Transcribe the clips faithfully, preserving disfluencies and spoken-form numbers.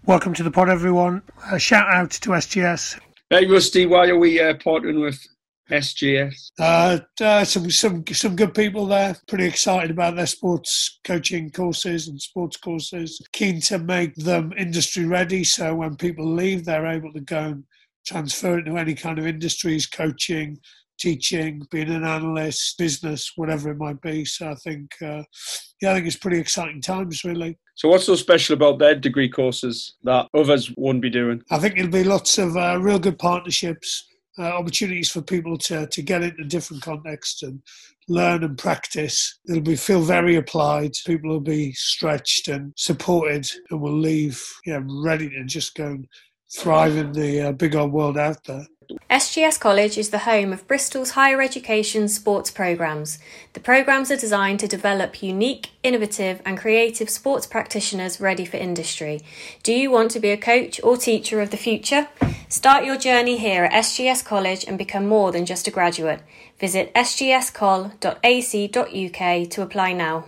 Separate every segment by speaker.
Speaker 1: Welcome to the pod, everyone. A shout out to S G S.
Speaker 2: Hey, Rusty, why are we uh, partnering with S G S?
Speaker 1: Uh, uh, some some some good people there. Pretty excited about their sports coaching courses and sports courses. Keen to make them industry ready, so when people leave, they're able to go and transfer into any kind of industries, coaching, teaching, being an analyst, business, whatever it might be. So I think, uh, yeah, I think it's pretty exciting times, really.
Speaker 2: So what's so special about their degree courses that others won't be doing?
Speaker 1: I think it'll be lots of uh, real good partnerships, uh, opportunities for people to, to get into different contexts and learn and practice. It'll be feel very applied. People will be stretched and supported and will leave yeah, ready to just go and thrive in the uh, big old world out there.
Speaker 3: S G S College is the home of Bristol's higher education sports programmes. The programmes are designed to develop unique, innovative and creative sports practitioners ready for industry. Do you want to be a coach or teacher of the future? Start your journey here at S G S College and become more than just a graduate. Visit s g s col dot a c dot u k to apply now.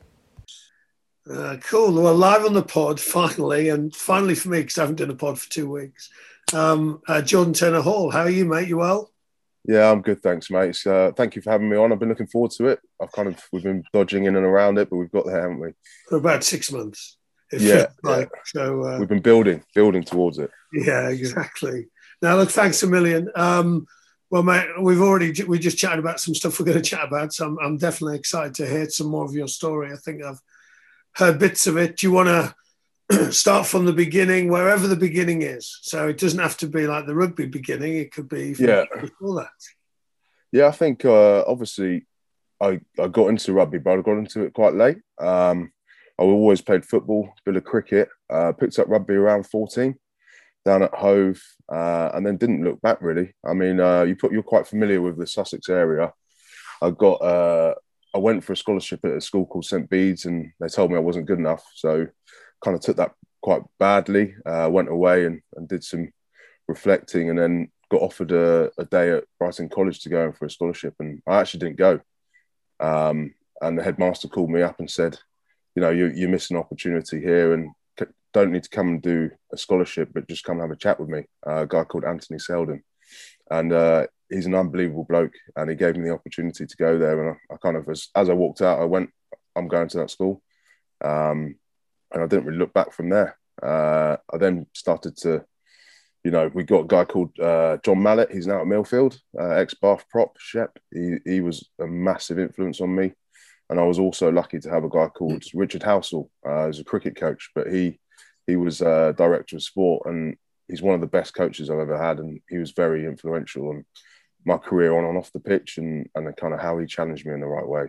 Speaker 1: Uh, cool. Well, live on the pod, finally, and finally for me, because I haven't done a pod for two weeks. Um, uh, Jordan Turner Hall, how are you, mate? You well?
Speaker 4: Yeah, I'm good, thanks, mate. Uh, thank you for having me on. I've been looking forward to it. I've kind of we've been dodging in and around it, but we've got there, haven't we?
Speaker 1: For about six months. It
Speaker 4: yeah,
Speaker 1: like.
Speaker 4: yeah.
Speaker 1: So uh,
Speaker 4: we've been building, building towards it.
Speaker 1: Yeah, exactly. Now, look, thanks a million. Um, well, mate, we've already we just chatted about some stuff we're going to chat about, so I'm, I'm definitely excited to hear some more of your story. I think I've heard bits of it. Do you want to start from the beginning, wherever the beginning is? So it doesn't have to be like the rugby beginning. It could be
Speaker 4: yeah.
Speaker 1: before that.
Speaker 4: Yeah, I think uh, obviously I, I got into rugby, but I got into it quite late. Um, I always played football, a bit of cricket, uh, picked up rugby around fourteen down at Hove, uh, and then didn't look back really. I mean, uh, you put, you're quite familiar with the Sussex area. I got uh, I went for a scholarship at a school called Saint Bede's, and they told me I wasn't good enough. So kind of took that quite badly, uh, went away and, and did some reflecting, and then got offered a, a day at Brighton College to go in for a scholarship. And I actually didn't go. Um, and the headmaster called me up and said, you know, you, you're missing an opportunity here and don't need to come and do a scholarship, but just come and have a chat with me. Uh, a guy called Anthony Selden. And uh, he's an unbelievable bloke, and he gave me the opportunity to go there. And I, I kind of, as, as I walked out, I went, I'm going to that school. Um, and I didn't really look back from there. Uh, I then started to, you know, we got a guy called uh, John Mallett. He's now at Millfield, uh, ex-Bath prop, Shep. He, he was a massive influence on me. And I was also lucky to have a guy called Richard Housel, uh, who's a cricket coach, but he he was uh, director of sport, and he's one of the best coaches I've ever had. And he was very influential on my career on and off the pitch, and, and kind of how he challenged me in the right way.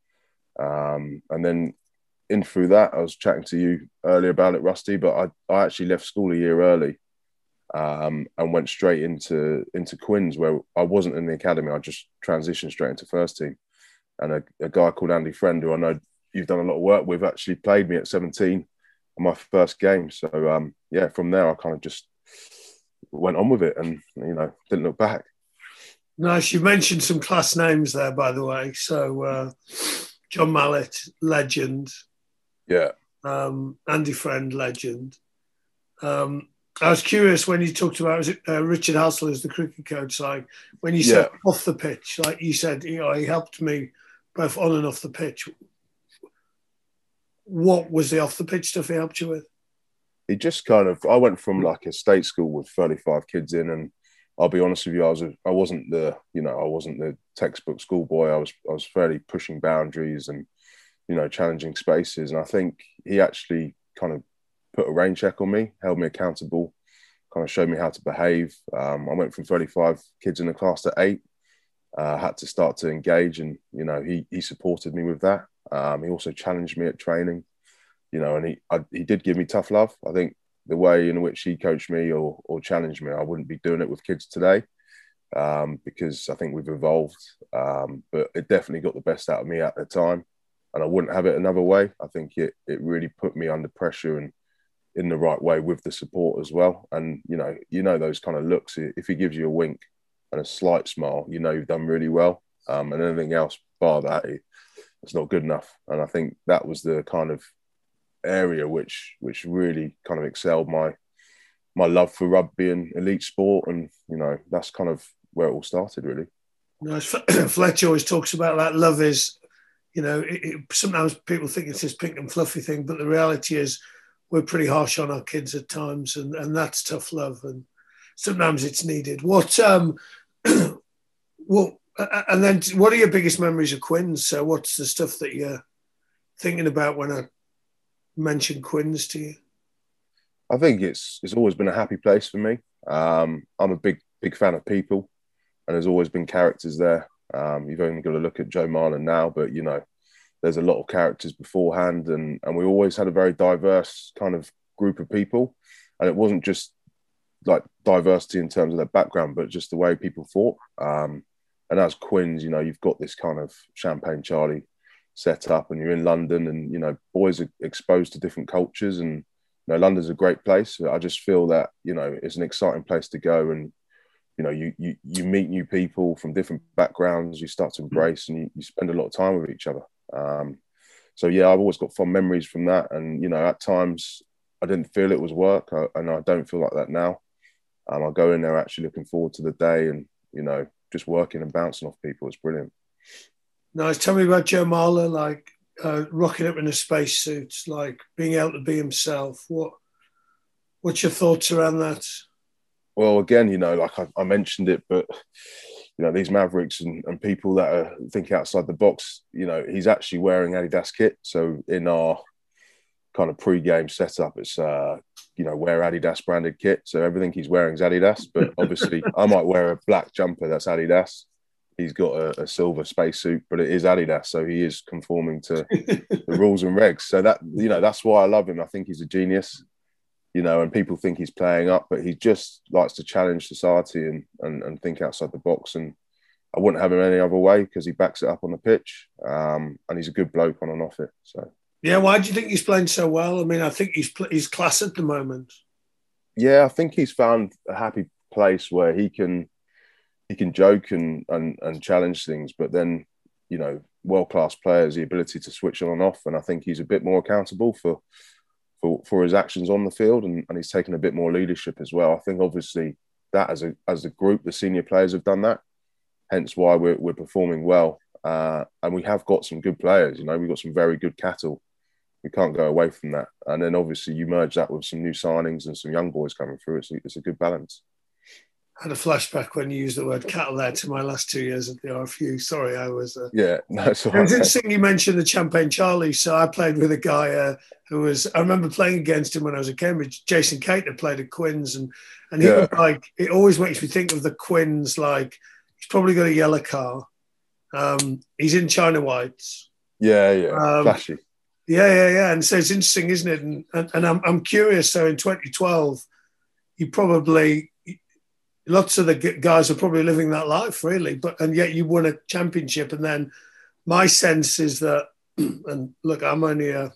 Speaker 4: Um, and then in through that, I was chatting to you earlier about it, Rusty, but I, I actually left school a year early um, and went straight into, into Quins, where I wasn't in the academy. I just transitioned straight into first team. And a, a guy called Andy Friend, who I know you've done a lot of work with, actually played me at seventeen on my first game. So, um, yeah, from there, I kind of just went on with it and, you know, didn't look back.
Speaker 1: Nice. You mentioned some class names there, by the way. So, uh, John Mallett, legend.
Speaker 4: Yeah.
Speaker 1: Um, Andy Friend, legend. Um, I was curious when you talked about was it, uh, Richard Housel as the cricket coach, like when you said yeah. off the pitch, like you said, you know, he helped me both on and off the pitch. What was the off the pitch stuff he helped you with?
Speaker 4: He just kind of, I went from like a state school with thirty-five kids in, and I'll be honest with you, I was, a, I wasn't the, you know, I wasn't the textbook schoolboy. I was, I was fairly pushing boundaries and, you know, challenging spaces. And I think he actually kind of put a rain check on me, held me accountable, kind of showed me how to behave. Um, I went from thirty-five kids in the class to eight. Uh, had to start to engage, and you know he he supported me with that. Um, he also challenged me at training, you know, and he I, he did give me tough love. I think the way in which he coached me or or challenged me, I wouldn't be doing it with kids today, um, because I think we've evolved. Um, but it definitely got the best out of me at the time, and I wouldn't have it another way. I think it it really put me under pressure and in the right way with the support as well. And you know, you know those kind of looks. If he gives you a wink and a slight smile, you know you've done really well. Um, and anything else bar that, it's not good enough. And I think that was the kind of area which which really kind of excelled my my love for rugby and elite sport, and you know that's kind of where it all started, really.
Speaker 1: Nice. Fletcher always talks about that. Love is, you know, it, it, sometimes people think it's this pink and fluffy thing, but the reality is we're pretty harsh on our kids at times, and, and that's tough love, and sometimes it's needed. What, um, what, and then what are your biggest memories of Quins? So what's the stuff that you're thinking about when I mention Quins to you?
Speaker 4: I think it's it's always been a happy place for me. Um, I'm a big big fan of people, and there's always been characters there. Um, you've only got to look at Joe Marler now, but you know, there's a lot of characters beforehand, and and we always had a very diverse kind of group of people, and it wasn't just like diversity in terms of their background, but just the way people thought. Um, and as Quins, you know, you've got this kind of Champagne Charlie set up, and you're in London, and you know, boys are exposed to different cultures, and you know, London's a great place. I just feel that, you know, it's an exciting place to go, and you know, you you you meet new people from different backgrounds. You start to embrace, and you, you spend a lot of time with each other. Um, so yeah, I've always got fond memories from that, and you know, at times I didn't feel it was work, I, and I don't feel like that now. Um, I go in there actually looking forward to the day, and you know, just working and bouncing off people. It's brilliant.
Speaker 1: Nice. Tell me about Joe Marler, like uh, rocking up in a spacesuit, like being able to be himself. What what's your thoughts around that?
Speaker 4: Well, again, you know, like I, I mentioned it, but you know, these Mavericks and, and people that are thinking outside the box, you know, he's actually wearing Adidas kit. So in our kind of pre-game setup, it's uh, you know, wear Adidas branded kit. So everything he's wearing is Adidas. But obviously, I might wear a black jumper that's Adidas. He's got a, a silver spacesuit, but it is Adidas. So he is conforming to the rules and regs. So that, you know, that's why I love him. I think he's a genius. You know, and people think he's playing up, but he just likes to challenge society and, and, and think outside the box. And I wouldn't have him any other way because he backs it up on the pitch. Um, and he's a good bloke on and off it. So
Speaker 1: yeah, why do you think he's playing so well? I mean, I think he's he's class at the moment.
Speaker 4: Yeah, I think he's found a happy place where he can he can joke and and, and challenge things, but then, you know, world class players, the ability to switch on and off. And I think he's a bit more accountable for. For, for his actions on the field, and, and he's taken a bit more leadership as well. I think obviously that as a as a group, the senior players have done that, hence why we're, we're performing well. Uh, and we have got some good players, you know, we've got some very good cattle. We can't go away from that. And then obviously you merge that with some new signings and some young boys coming through. It's a, it's a good balance.
Speaker 1: I had a flashback when you used the word cattle there to my last two years at the R F U. Sorry, I was... Uh...
Speaker 4: Yeah, no, it's all
Speaker 1: right. It was
Speaker 4: right.
Speaker 1: interesting you mentioned the Champagne Charlie. So I played with a guy uh, who was... I remember playing against him when I was at Cambridge. Jason Cater played at Quins, and, and he yeah. was like... It always makes me think of the Quins, like, he's probably got a yellow car. Um, he's in China Whites.
Speaker 4: Yeah, yeah, um, flashy.
Speaker 1: Yeah, yeah, yeah. And so it's interesting, isn't it? And, and, and I'm, I'm curious, so in twenty twelve, you probably... Lots of the guys are probably living that life, really, but and yet you won a championship. And then my sense is that, and look, I'm only a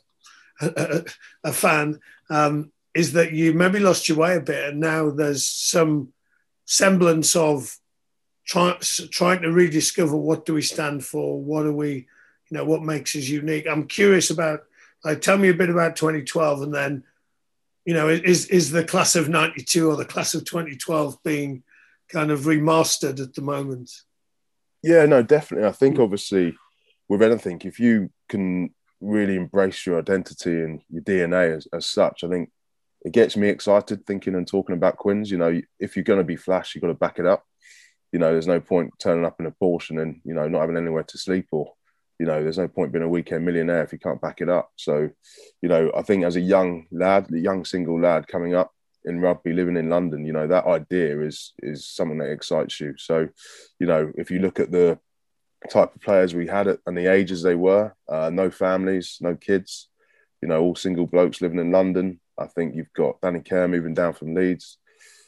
Speaker 1: a, a fan, um, is that you maybe lost your way a bit, and now there's some semblance of try, trying to rediscover what do we stand for, what are we, you know, what makes us unique. I'm curious about, like, tell me a bit about twenty twelve, and then, you know, is is the class of ninety-two or the class of twenty twelve being kind of remastered at the moment?
Speaker 4: Yeah, no, definitely. I think obviously with anything, if you can really embrace your identity and your D N A as, as such, I think it gets me excited thinking and talking about Quins. You know, if you're going to be flash, you've got to back it up. You know, there's no point turning up in a Porsche and, you know, not having anywhere to sleep, or, you know, there's no point being a weekend millionaire if you can't back it up. So, you know, I think as a young lad, a young single lad coming up in rugby, living in London, you know, that idea is is something that excites you. So, you know, if you look at the type of players we had at, and the ages they were, uh, no families, no kids, you know, all single blokes living in London. I think you've got Danny Kerr moving down from Leeds.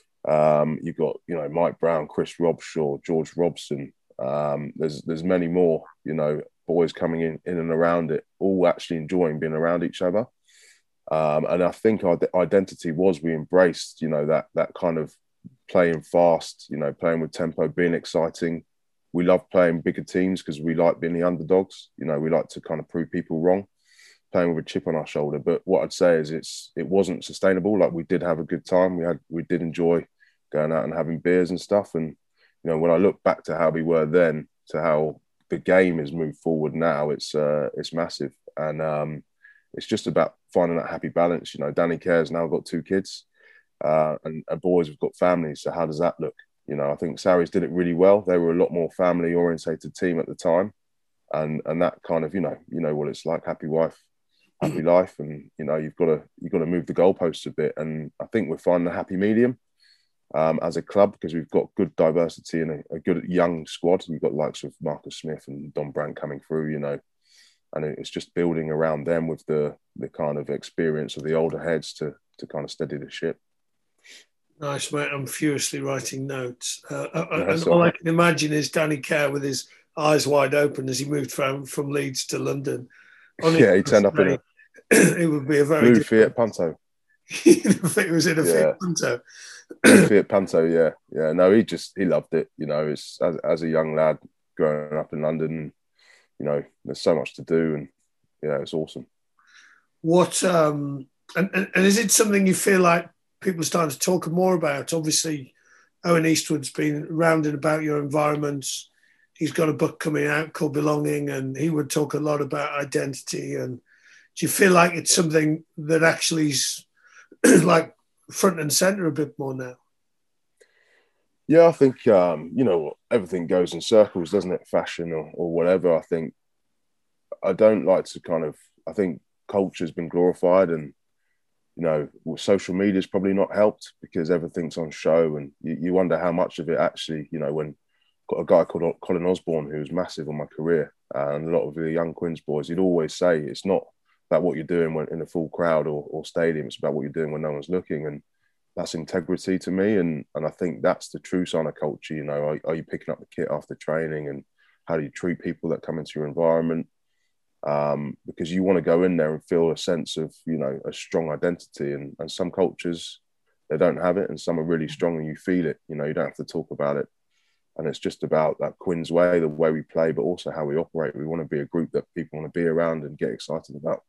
Speaker 4: Um, you've got, you know, Mike Brown, Chris Robshaw, George Robson. Um, there's there's many more, you know, boys coming in, in and around it, all actually enjoying being around each other. Um, and I think our identity was we embraced, you know, that that kind of playing fast, you know, playing with tempo, being exciting. We love playing bigger teams because we like being the underdogs. You know, we like to kind of prove people wrong. playing with a chip on our shoulder. But what I'd say is it's it wasn't sustainable. Like we did have a good time. We had we did enjoy going out and having beers and stuff. And you know, when I look back to how we were then to how the game has moved forward now, it's uh, it's massive. And um, it's just about finding that happy balance. You know, Danny Care's now got two kids, uh, and, and boys have got families. So how does that look? You know, I think Sarries did it really well. They were a lot more family orientated team at the time. And and that kind of, you know, you know what it's like, happy wife, happy life. And, you know, you've got to you've got to move the goalposts a bit. And I think we're finding a happy medium um, as a club, because we've got good diversity and a, a good young squad. We've got likes of Marcus Smith and Don Brandt coming through, you know, and it's just building around them with the the kind of experience of the older heads to to kind of steady the ship.
Speaker 1: Nice, mate. I'm furiously writing notes. Uh,
Speaker 4: Yeah,
Speaker 1: and all I can imagine is Danny Care with his eyes wide open as he moved from, from Leeds to London. On
Speaker 4: yeah, he turned up in a
Speaker 1: it would be a very
Speaker 4: blue Fiat Punto.
Speaker 1: it was in a
Speaker 4: Yeah.
Speaker 1: Fiat Punto.
Speaker 4: Fiat Punto, yeah. Yeah, no, he just, he loved it. You know, it's, as, as a young lad growing up in London, you know, there's so much to do, and yeah, it's awesome.
Speaker 1: What, um, and, and, and is it something you feel like people are starting to talk more about? Obviously, Owen Eastwood's been rounded about your environments. He's got a book coming out called Belonging, and he would talk a lot about identity. And do you feel like it's something that actually is like front and center a bit more now?
Speaker 4: Yeah, I think, um, you know, everything goes in circles, doesn't it? Fashion or, or whatever. I think I don't like to kind of, I think culture's been glorified, and, you know, social media's probably not helped because everything's on show, and you, you wonder how much of it actually, you know, when got a guy called Colin Osborne who was massive on my career, uh, and a lot of the young Quins boys, he'd always say it's not about what you're doing when in a full crowd or, or stadium, it's about what you're doing when no one's looking. And that's integrity to me, and and I think that's the true sign of culture. You know, are, are you picking up the kit after training, and how do you treat people that come into your environment? Um, because you want to go in there and feel a sense of, you know, a strong identity, and, and some cultures, they don't have it, and some are really strong and you feel it. You know, you don't have to talk about it, and it's just about that Quins way, the way we play, but also how we operate. We want to be a group that people want to be around and get excited about.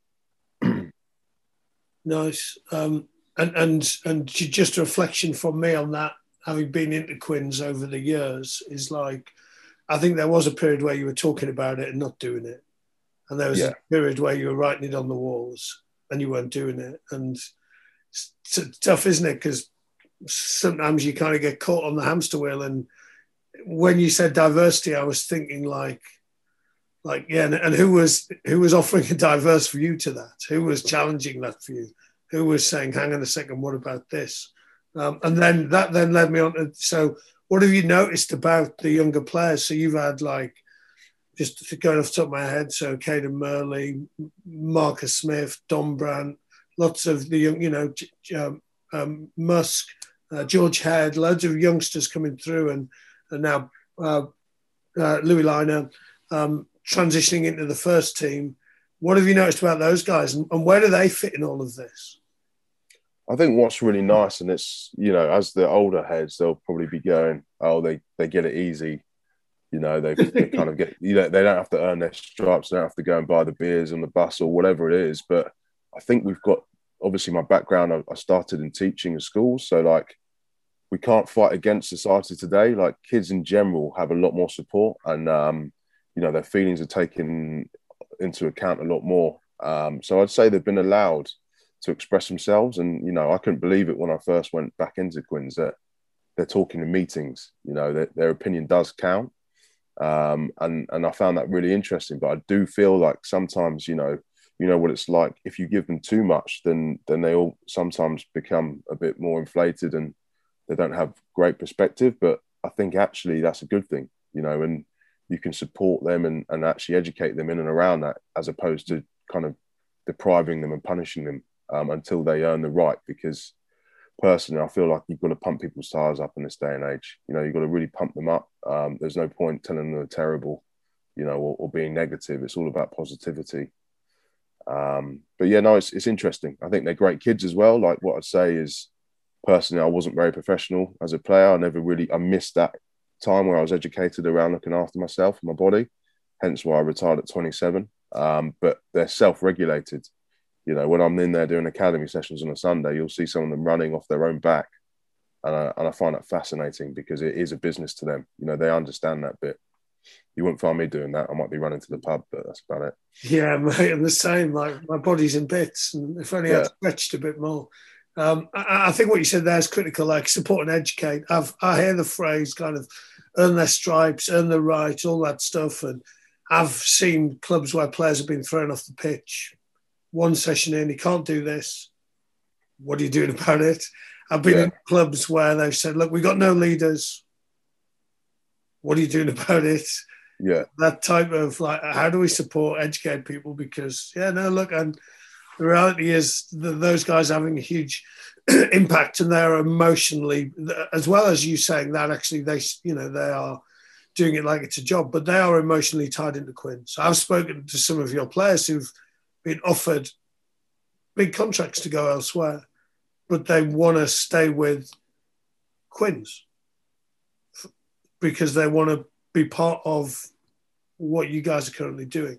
Speaker 1: Nice. Um, and, and and just a reflection from me on that, having been into Quins over the years, is like, I think there was a period where you were talking about it and not doing it. And there was
Speaker 4: Yeah.
Speaker 1: a period where you were writing it on the walls and you weren't doing it. And it's, it's tough, isn't it? Because sometimes you kind of get caught on the hamster wheel. And when you said diversity, I was thinking like, like yeah, and, and who was who was offering a diverse view to that? Who was challenging that view? Who was saying, hang on a second, what about this? Um, and then that then led me on to, so what have you noticed about the younger players? So you've had like, just going off the top of my head, so Caden Murley, Marcus Smith, Don Brandt, lots of the young, you know, um, um, Musk, uh, George Head, loads of youngsters coming through, and, and now uh, uh, Louis Liner um, transitioning into the first team. What have you noticed about those guys, and, and where do they fit in all of this?
Speaker 4: I think what's really nice, and it's, you know, as the older heads, they'll probably be going, oh, they, they get it easy. You know, they, they kind of get, you know, they don't have to earn their stripes. They don't have to go and buy the beers on the bus or whatever it is. But I think we've got, obviously my background, I, I started in teaching in schools. So like, we can't fight against society today. Like kids in general have a lot more support, and, um, you know, their feelings are taken into account a lot more. Um, so I'd say they've been allowed to express themselves. And, you know, I couldn't believe it when I first went back into Quins that they're talking in meetings, you know, that their opinion does count. Um, and, and I found that really interesting, but I do feel like sometimes, you know, you know what it's like. If you give them too much, then, then they all sometimes become a bit more inflated and they don't have great perspective. But I think actually that's a good thing, you know, and you can support them and, and actually educate them in and around that, as opposed to kind of depriving them and punishing them um, until they earn the right. Because personally, I feel like you've got to pump people's tires up in this day and age. You know, you've got to really pump them up. Um, there's no point telling them they're terrible, you know, or, or being negative. It's all about positivity. Um, but yeah, no, it's, it's interesting. I think they're great kids as well. Like what I'd say is, personally, I wasn't very professional as a player. I never really, I missed that time where I was educated around looking after myself and my body. Hence why I retired at twenty-seven. um, but they're self-regulated. You know, when I'm in there doing academy sessions on a Sunday, you'll see some of them running off their own back. And I, and I find that fascinating because it is a business to them. You know, they understand that bit. You wouldn't find me doing that. I might be running to the pub, but that's about it.
Speaker 1: Yeah, mate, I'm the same. Like, my body's in bits, and if only
Speaker 4: Yeah.
Speaker 1: I'd stretched a bit more. Um, I, I think what you said there is critical, like support and educate. I've, I hear the phrase kind of earn their stripes, earn the right, all that stuff. And I've seen clubs where players have been thrown off the pitch. One session in, you can't do this. What are you doing about it? I've been
Speaker 4: Yeah.
Speaker 1: in clubs where they've said, look, we've got no leaders. What are you doing about it?
Speaker 4: Yeah.
Speaker 1: That type of like, how do we support, educate people? Because, yeah, no, look, and the reality is that those guys are having a huge impact, and they're emotionally, as well as you saying that, actually, they, you know, they are doing it like it's a job, but they are emotionally tied into Quinn. So I've spoken to some of your players who've been offered big contracts to go elsewhere, but they want to stay with Quins because they want to be part of what you guys are currently doing.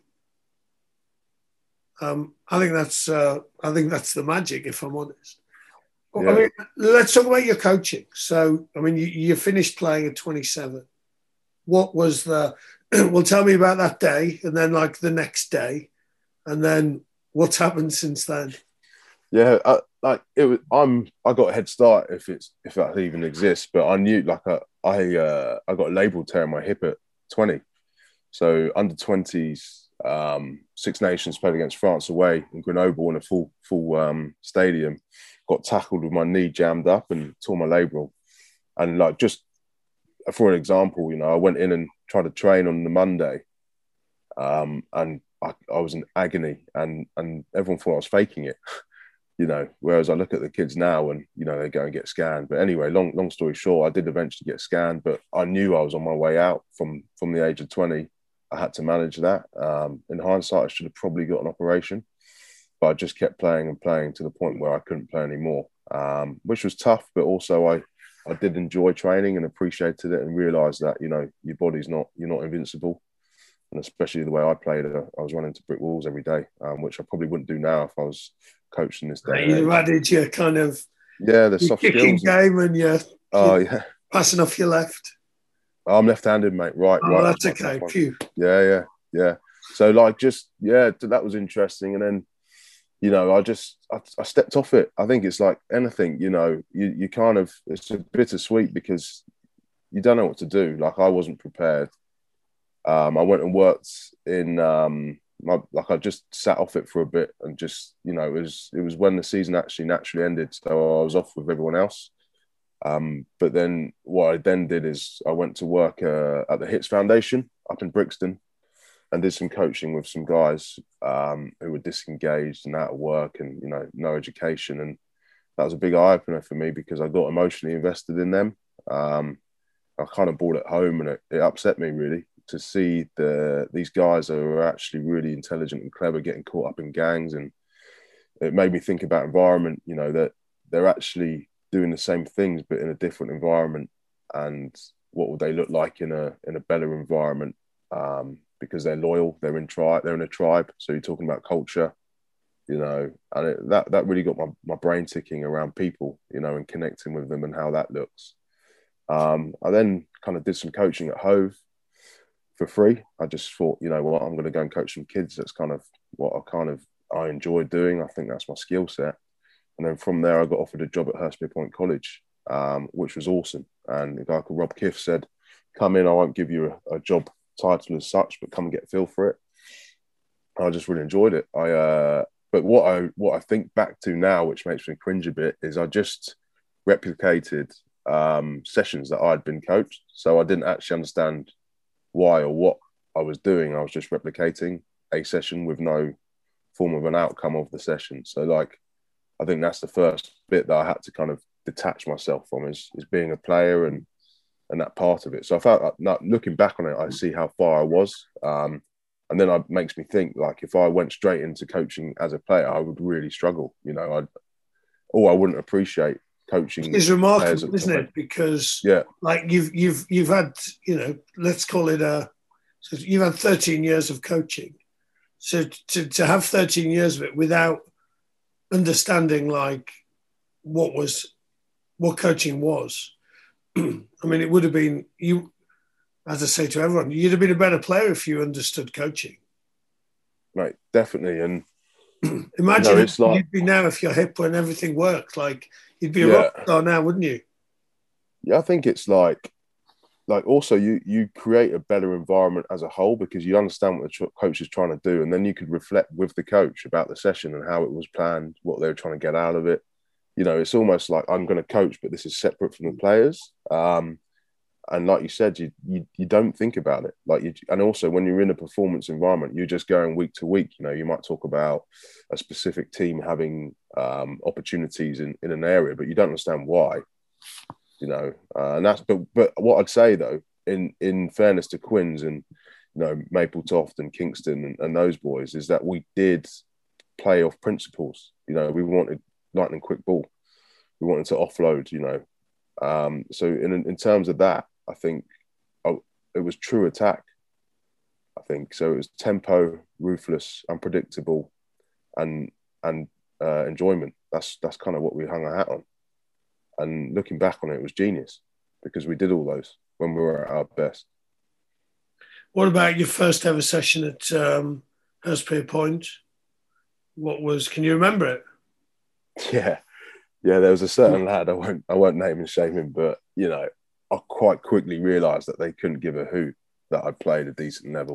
Speaker 1: Um, I think that's uh, I think that's the magic, if I'm honest.
Speaker 4: Yeah.
Speaker 1: I mean, let's talk about your coaching. So, I mean, you, you finished playing at twenty-seven. What was the? Well, tell me about that day, and then like the next day, and then what's happened since then.
Speaker 4: Yeah, I, like it was. I'm. I got a head start if it's if that even exists. But I knew like I I uh, I got a labral tear in my hip at twenty. So under twenties, um, Six Nations played against France away in Grenoble in a full full um, stadium. Got tackled with my knee jammed up and tore my labral. And like just for an example, you know, I went in and tried to train on the Monday, um, and I, I was in agony, and and everyone thought I was faking it. You know, whereas I look at the kids now and, you know, they go and get scanned. But anyway, long long story short, I did eventually get scanned, but I knew I was on my way out from, from the age of twenty. I had to manage that. Um, in hindsight, I should have probably got an operation, but I just kept playing and playing to the point where I couldn't play anymore, um, which was tough. But also I, I did enjoy training and appreciated it and realised that, you know, your body's not, you're not invincible. And especially the way I played it, I was running to brick walls every day, um, which I probably wouldn't do now if I was coaching this day.
Speaker 1: You added your kind of
Speaker 4: yeah, the soft
Speaker 1: kicking
Speaker 4: skills
Speaker 1: game, and you're,
Speaker 4: oh
Speaker 1: you're
Speaker 4: yeah,
Speaker 1: passing off your left.
Speaker 4: I'm left-handed, mate. Right,
Speaker 1: Oh,
Speaker 4: right.
Speaker 1: that's
Speaker 4: right,
Speaker 1: okay.
Speaker 4: right.
Speaker 1: Phew.
Speaker 4: Yeah, yeah, yeah. So like, just yeah, that was interesting. And then, you know, I just I, I stepped off it. I think it's like anything, you know, you you kind of it's a bittersweet because you don't know what to do. Like I wasn't prepared. Um, I went and worked in um, my, like I just sat off it for a bit and just, you know, it was it was when the season actually naturally ended, so I was off with everyone else. Um, but then what I then did is I went to work uh, at the Hits Foundation up in Brixton and did some coaching with some guys um, who were disengaged and out of work and, you know, no education. And that was a big eye opener for me because I got emotionally invested in them. Um, I kind of brought it home and it, it upset me really to see the these guys that are actually really intelligent and clever getting caught up in gangs. And it made me think about environment, you know, that they're actually doing the same things but in a different environment, and what would they look like in a in a better environment, um, because they're loyal, they're in tribe, they're in a tribe. So you're talking about culture, you know, and it, that that really got my, my brain ticking around people, you know, and connecting with them and how that looks. Um, I then kind of did some coaching at Hove for free. I just thought, you know what, I'm going to go and coach some kids. That's kind of what I kind of I enjoy doing. I think that's my skill set. And then from there, I got offered a job at Hurstby Point College, um, which was awesome. And a guy called Rob Kiff said, come in, I won't give you a, a job title as such, but come and get a feel for it. I just really enjoyed it. I, uh, but what I what I think back to now, which makes me cringe a bit, is I just replicated um, sessions that I'd been coached. So I didn't actually understand why or what I was doing. I was just replicating a session with no form of an outcome of the session. So like, I think that's the first bit that I had to kind of detach myself from is, is being a player and and that part of it. So I felt like, looking back on it, I see how far I was. Um, and then it makes me think, like, if I went straight into coaching as a player, I would really struggle. You know, I'd, or I wouldn't appreciate coaching.
Speaker 1: It's remarkable, isn't it? Because
Speaker 4: yeah,
Speaker 1: like you've you've you've had, you know, let's call it a, so you've had thirteen years of coaching. So to, to have thirteen years of it without understanding like what was what coaching was, I mean, it would have been you. As I say to everyone, you'd have been a better player if you understood coaching.
Speaker 4: Right, definitely. And
Speaker 1: imagine
Speaker 4: you know, it's like,
Speaker 1: you'd be now if your hip and everything worked. Like you'd be a
Speaker 4: yeah.
Speaker 1: rock star now, wouldn't you?
Speaker 4: Yeah, I think it's like, like also you you create a better environment as a whole because you understand what the coach is trying to do, and then you could reflect with the coach about the session and how it was planned, what they were trying to get out of it. You know, it's almost like I'm going to coach, but this is separate from the players. Um, and like you said, you, you you don't think about it. Like you, and also when you're in a performance environment, you're just going week to week. You know, you might talk about a specific team having um, opportunities in, in an area, but you don't understand why. You know, uh, and that's but but what I'd say though, in in fairness to Quins and you know Mapletoft and Kingston and, and those boys, is that we did play off principles. You know, we wanted lightning quick ball. We wanted to offload. You know, um, so in in terms of that, I think oh, it was true attack. I think so. It was tempo, ruthless, unpredictable, and and uh, enjoyment. That's that's kind of what we hung our hat on. And looking back on it, it was genius because we did all those when we were at our best.
Speaker 1: What about your first ever session at um, Hurstpier Point? What was? Can you remember it?
Speaker 4: Yeah, yeah. There was a certain lad. I won't. I won't name and shame him, but you know, I quite quickly realised that they couldn't give a hoot that I played a decent level,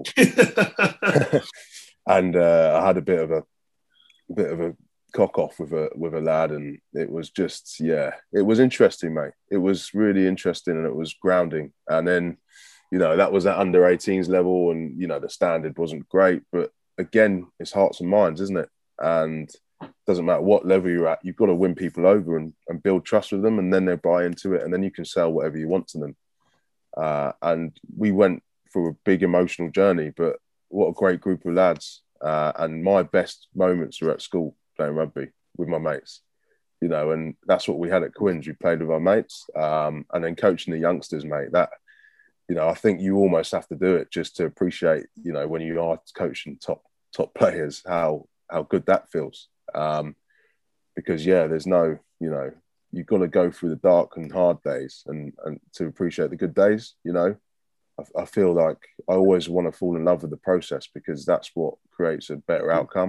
Speaker 4: and uh, I had a bit of a, a bit of a cock off with a with a lad, and it was just yeah, it was interesting, mate. It was really interesting, and it was grounding. And then, you know, that was at under eighteens level, and you know the standard wasn't great, but again, it's hearts and minds, isn't it? And doesn't matter what level you're at, you've got to win people over and, and build trust with them, and then they buy into it, and then you can sell whatever you want to them. Uh, and we went through a big emotional journey, but what a great group of lads. Uh, and my best moments were at school playing rugby with my mates, you know, and that's what we had at Quins. We played with our mates, um, and then coaching the youngsters, mate. That, you know, I think you almost have to do it just to appreciate, you know, when you are coaching top top players, how how good that feels. Um, because yeah, there's no, you know, you've got to go through the dark and hard days and and to appreciate the good days. You know, I, I feel like I always want to fall in love with the process because that's what creates a better outcome.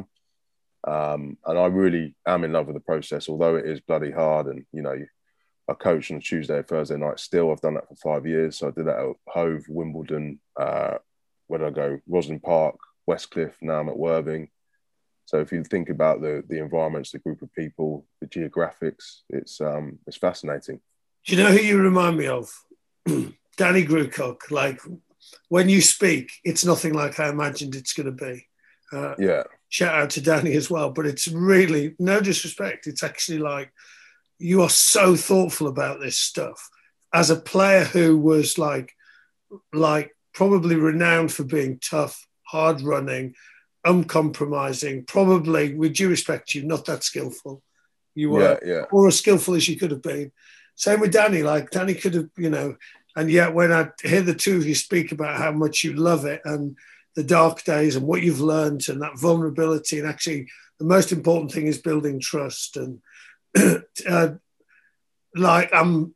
Speaker 4: Um, and I really am in love with the process, although it is bloody hard. And you know, I coach on a Tuesday, Thursday night. Still, I've done that for five years. So I did that at Hove, Wimbledon. Uh, where did I go? Roslyn Park, Westcliff. Now I'm at Worthing. So if you think about the the environments, the group of people, the geographics, it's um it's fascinating.
Speaker 1: Do you know who you remind me of? Danny Grucock. Like when you speak, it's nothing like I imagined it's going to be. Uh,
Speaker 4: yeah.
Speaker 1: Shout out to Danny as well. But it's really, no disrespect, it's actually like you are so thoughtful about this stuff. As a player who was like, like probably renowned for being tough, hard running, uncompromising, probably, with due respect to you, not that skillful. You were,
Speaker 4: yeah, yeah.
Speaker 1: or as skillful as you could have been. Same with Danny. Like Danny could have, you know, and yet when I hear the two of you speak about how much you love it and the dark days and what you've learned and that vulnerability, and actually the most important thing is building trust. And uh, like I'm,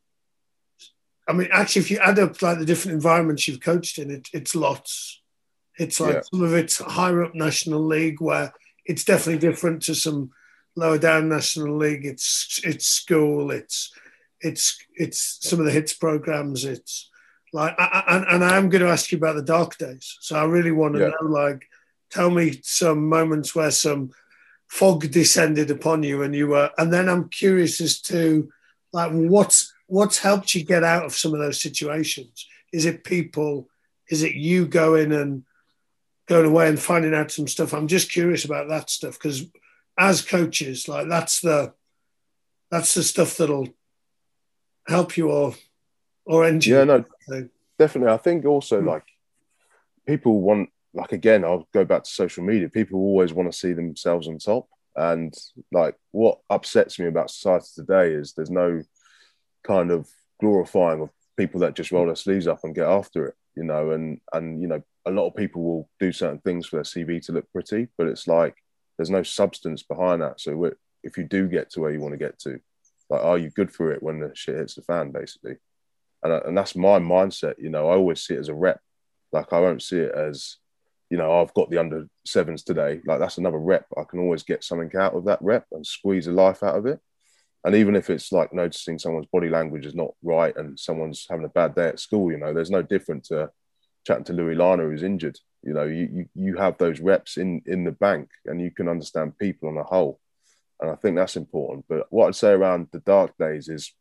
Speaker 1: I mean, actually, if you add up like the different environments you've coached in, it, it's lots. It's like yeah. Some of it's higher up National League where it's definitely different to some lower down National League. It's it's school. It's it's it's some of the hits programs. It's like, I, I, and I am going to ask you about the dark days. So I really want to yeah. know, like, tell me some moments where some fog descended upon you and you were, and then I'm curious as to like what's what's helped you get out of some of those situations. Is it people? Is it you going and going away and finding out some stuff? I'm just curious about that stuff because as coaches, like that's the that's the stuff that'll help you or or end you.
Speaker 4: Yeah, no, definitely. I think also mm. like people want, like again, I'll go back to social media. People always want to see themselves on top, and like what upsets me about society today is there's no kind of glorifying of people that just roll their sleeves up and get after it, you know, and and you know a lot of people will do certain things for their C V to look pretty, but it's like there's no substance behind that. So if you do get to where you want to get to, like, are you good for it when the shit hits the fan, basically? And, and that's my mindset. You know, I always see it as a rep. Like, I won't see it as, you know, I've got the under sevens today. Like, that's another rep. I can always get something out of that rep and squeeze the life out of it. And even if it's like noticing someone's body language is not right and someone's having a bad day at school, you know, there's no different to chatting to Louis Lana who's injured. You know, you, you you have those reps in in the bank and you can understand people on a whole. And I think that's important. But what I'd say around the dark days is,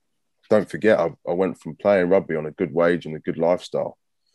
Speaker 4: don't forget, I, I went from playing rugby on a good wage and a good lifestyle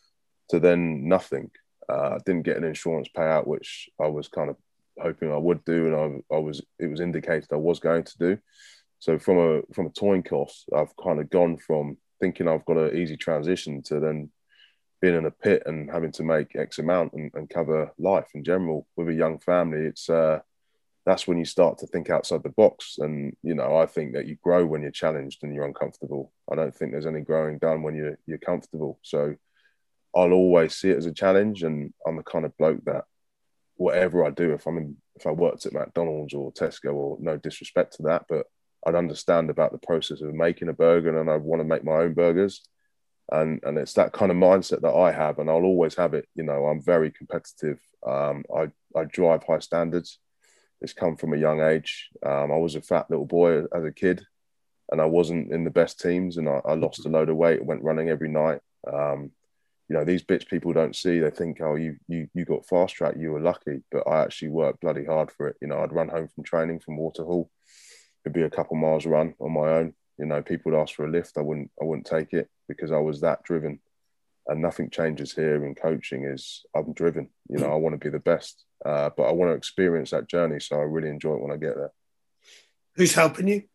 Speaker 4: to then nothing. Uh, I didn't get an insurance payout, which I was kind of hoping I would do, and I, I was it was indicated I was going to do. So from a from a toying cost, I've kind of gone from thinking I've got an easy transition to then being in a pit and having to make X amount and, and cover life in general with a young family. It's uh, that's when you start to think outside the box. And, you know, I think that you grow when you're challenged and you're uncomfortable. I don't think there's any growing done when you're, you're comfortable. So I'll always see it as a challenge. And I'm the kind of bloke that whatever I do, if I'm in, if I worked at McDonald's or Tesco, or no disrespect to that, but I'd understand about the process of making a burger and I want to make my own burgers. And and it's that kind of mindset that I have, and I'll always have it. You know, I'm very competitive. Um, I, I drive high standards. It's come from a young age. Um, I was a fat little boy as a kid, and I wasn't in the best teams, and I, I lost a load of weight. Went running every night. Um, you know, these bits people don't see. They think, oh, you you you got fast track, you were lucky. But I actually worked bloody hard for it. You know, I'd run home from training from Waterhall. It'd be a couple miles run on my own. You know, people would ask for a lift. I wouldn't I wouldn't take it because I was that driven. And nothing changes here in coaching. Is I'm driven. You know, I want to be the best, uh, but I want to experience that journey. So I really enjoy it when I get there.
Speaker 1: Who's helping you?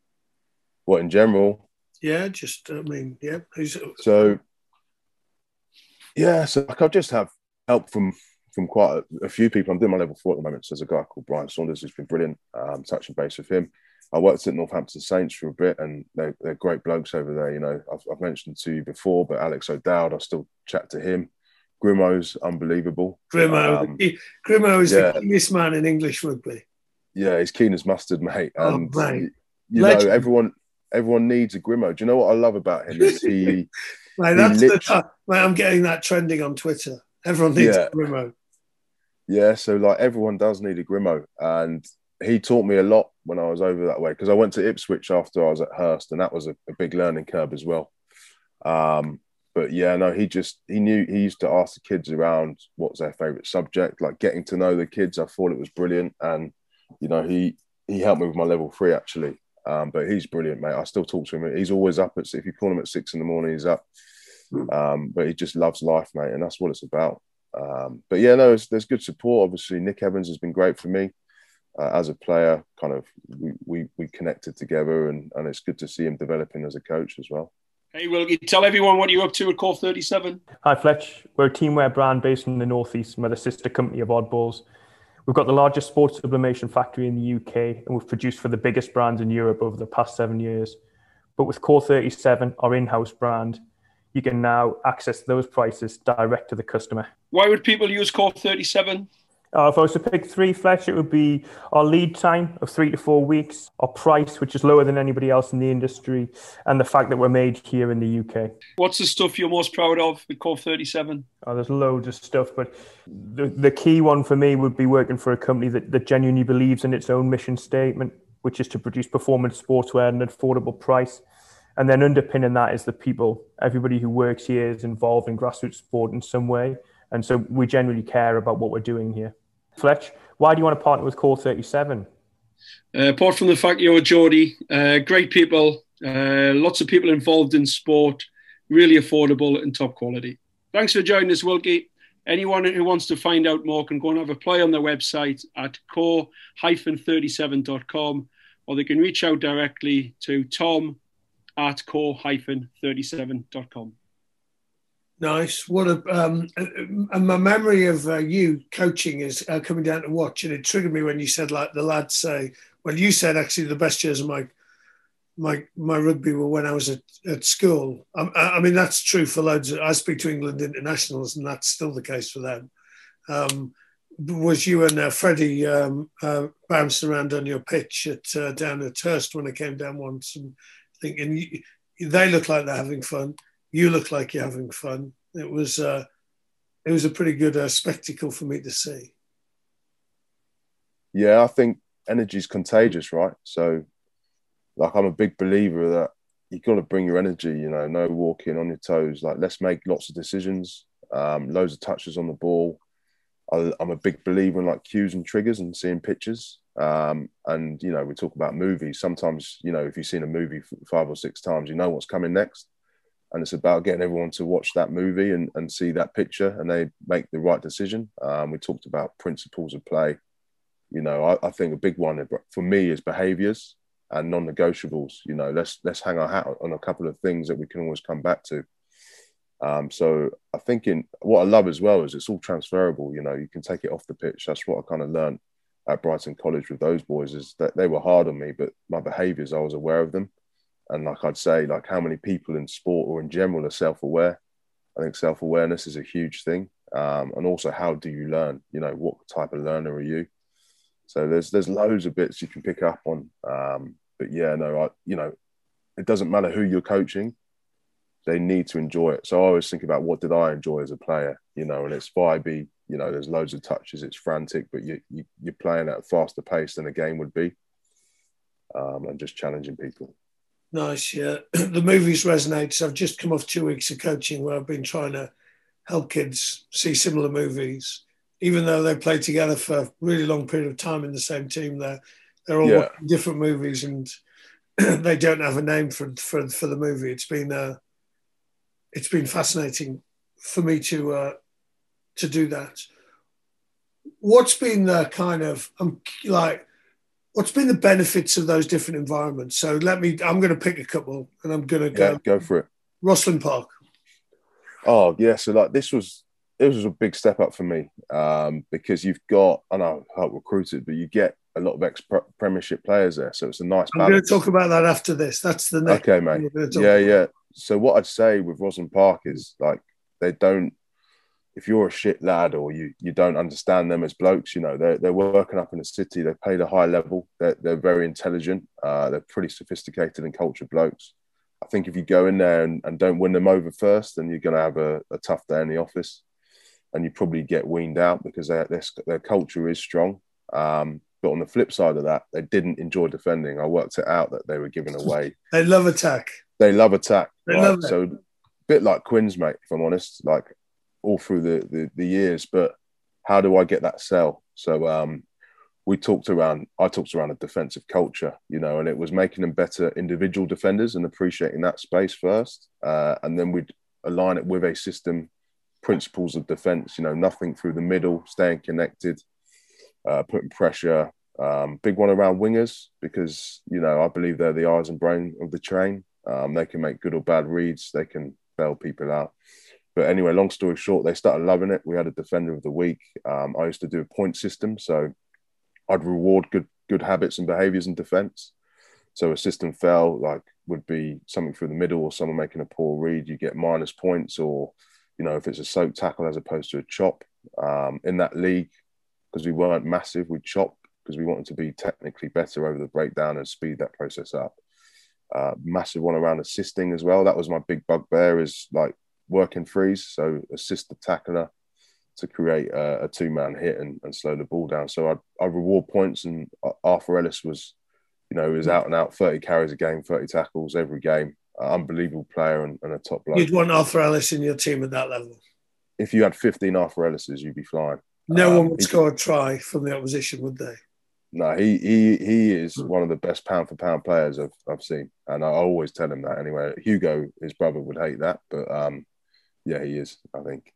Speaker 4: What, in general?
Speaker 1: Yeah, just I mean, yeah. Who's
Speaker 4: so? Yeah, so like I just have help from from quite a, a few people. I'm doing my level four at the moment. So there's a guy called Brian Saunders who's been brilliant. Um, touching base with him. I worked at Northampton Saints for a bit, and they're, they're great blokes over there. You know, I've, I've mentioned to you before, but Alex O'Dowd, I still chat to him. Grimo's unbelievable.
Speaker 1: Grimo,
Speaker 4: um,
Speaker 1: Grimo is
Speaker 4: yeah.
Speaker 1: the keenest man in English rugby.
Speaker 4: Yeah, he's keen as mustard, mate. And
Speaker 1: oh, mate.
Speaker 4: you Legend. know, everyone everyone needs a Grimo. Do you know what I love about him? Is he?
Speaker 1: mate, that's he lit- the mate, I'm getting that trending on Twitter. Everyone needs yeah. a Grimo.
Speaker 4: Yeah, so like everyone does need a Grimo, and he taught me a lot when I was over that way, because I went to Ipswich after I was at Hurst, and that was a, a big learning curve as well. Um, but yeah, no, he just, he knew, he used to ask the kids around what's their favourite subject, like getting to know the kids. I thought it was brilliant. And, you know, he, he helped me with my level three actually. Um, but he's brilliant, mate. I still talk to him. He's always up at, if you call him at six in the morning, he's up. Um, but he just loves life, mate. And that's what it's about. Um, but yeah, no, there's good support. Obviously, Nick Evans has been great for me. Uh, as a player, kind of we, we we connected together, and, and it's good to see him developing as a coach as well.
Speaker 2: Hey, Will, you tell everyone what you're up to at Core thirty-seven?
Speaker 5: Hi, Fletch. We're a teamwear brand based in the Northeast, and we're the sister company of Oddballs. We've got the largest sports sublimation factory in the U K, and we've produced for the biggest brands in Europe over the past seven years. But with Core thirty-seven, our in-house brand, you can now access those prices direct to the customer.
Speaker 2: Why would people use Core thirty-seven?
Speaker 5: Uh, if I was to pick three, Fletch, it would be our lead time of three to four weeks, our price, which is lower than anybody else in the industry, and the fact that we're made here in the U K.
Speaker 2: What's the stuff you're most proud of with Core thirty-seven?
Speaker 5: Oh, there's loads of stuff, but the, the key one for me would be working for a company that, that genuinely believes in its own mission statement, which is to produce performance sportswear at an affordable price. And then underpinning that is the people. Everybody who works here is involved in grassroots sport in some way. And so we genuinely care about what we're doing here. Fletch, why do you want to partner with Core thirty-seven?
Speaker 2: Uh, apart from the fact you're Geordie, uh, great people, uh, lots of people involved in sport, really affordable and top quality. Thanks for joining us, Wilkie. Anyone who wants to find out more can go and have a play on their website at core thirty-seven dot com, or they can reach out directly to Tom at core thirty-seven dot com.
Speaker 1: Nice. What a um, and my memory of uh, you coaching is uh, coming down to watch, and it triggered me when you said, like the lads say, when you said actually the best years of my my my rugby were when I was at, at school. I, I mean, that's true for loads. Of, I speak to England internationals, and that's still the case for them. Um, was you and uh, Freddie um, uh, bouncing around on your pitch at uh, down at Hurst when I came down once, and thinking you, they look like they're having fun. You look like you're having fun. It was uh, it was a pretty good uh, spectacle for me to see.
Speaker 4: Yeah, I think energy is contagious, right? So, like, I'm a big believer that you've got to bring your energy, you know, no walking on your toes. Like, let's make lots of decisions, um, loads of touches on the ball. I, I'm a big believer in, like, cues and triggers and seeing pictures. Um, and, you know, we talk about movies. Sometimes, you know, if you've seen a movie five or six times, you know what's coming next. And it's about getting everyone to watch that movie and, and see that picture and they make the right decision. Um, we talked about principles of play. You know, I, I think a big one for me is behaviours and non-negotiables. You know, let's let's hang our hat on a couple of things that we can always come back to. Um, so I think in what I love as well is it's all transferable. You know, you can take it off the pitch. That's what I kind of learned at Brighton College with those boys, is that they were hard on me, but my behaviours, I was aware of them. And like I'd say, like, how many people in sport or in general are self-aware? I think self-awareness is a huge thing. Um, and also, how do you learn? You know, what type of learner are you? So there's there's loads of bits you can pick up on. Um, but yeah, no, I, you know, it doesn't matter who you're coaching. They need to enjoy it. So I always think about, what did I enjoy as a player? You know, and it's vibey. You know, there's loads of touches. It's frantic, but you, you, you're playing at a faster pace than a game would be. Um, and just challenging people.
Speaker 1: Nice, yeah. The movies resonate. So I've just come off two weeks of coaching where I've been trying to help kids see similar movies. Even though they play together for a really long period of time in the same team, they're, they're all
Speaker 4: Yeah.
Speaker 1: watching different movies and they don't have a name for for, for the movie. It's been uh, it's been fascinating for me to uh, to do that. What's been the kind of I'm like, what's been the benefits of those different environments? So let me. I'm going to pick a couple, and I'm going to go.
Speaker 4: Yeah, go for it.
Speaker 1: Rosslyn Park.
Speaker 4: Oh yeah, so like this was. It was a big step up for me um, because you've got, I know how recruited, but you get a lot of ex-Premiership players there. So it's a nice balance.
Speaker 1: I'm going to talk about that after this. That's the next.
Speaker 4: Okay, mate. Yeah, yeah. So what I'd say with Rosslyn Park is, like, they don't, if you're a shit lad or you you don't understand them as blokes, you know, they're, they're working up in the city. They played a high level. They're, they're very intelligent. Uh, they're pretty sophisticated and cultured blokes. I think if you go in there and, and don't win them over first, then you're going to have a, a tough day in the office. And you probably get weaned out because their, their, their culture is strong. Um, but on the flip side of that, they didn't enjoy defending. I worked it out that they were giving away.
Speaker 1: They love attack.
Speaker 4: They love attack.
Speaker 1: They
Speaker 4: right?
Speaker 1: love it.
Speaker 4: So a bit like Quinn's, mate, if I'm honest, like all through the, the, the years. But how do I get that sell? So um, we talked around, I talked around a defensive culture, you know, and it was making them better individual defenders and appreciating that space first. Uh, and then we'd align it with a system, principles of defense, you know, nothing through the middle, staying connected, uh, putting pressure. Um, big one around wingers because, you know, I believe they're the eyes and brain of the train. Um, they can make good or bad reads. They can bail people out. But anyway, long story short, they started loving it. We had a defender of the week. Um, I used to do a point system. So I'd reward good good habits and behaviours in defence. So a system fell, like, would be something through the middle or someone making a poor read, you get minus points, or, you know, if it's a soak tackle as opposed to a chop. Um, in that league, because we weren't massive, we'd chop because we wanted to be technically better over the breakdown and speed that process up. Uh, massive one around assisting as well. That was my big bugbear, is like working freeze. So assist the tackler to create a, a two-man hit and, and slow the ball down. So I I reward points, and Arthur Ellis was, you know, he was out and out, thirty carries a game, thirty tackles every game. Uh, unbelievable player and, and a top bloke.
Speaker 1: You'd want Arthur Ellis in your team at that level.
Speaker 4: If you had fifteen Arthur Ellises, you'd be flying.
Speaker 1: No
Speaker 4: um,
Speaker 1: one would score a try from the opposition, would they?
Speaker 4: No, he he he is one of the best pound for pound players I've I've seen, and I always tell him that anyway. Hugo, his brother, would hate that, but um, yeah, he is, I think.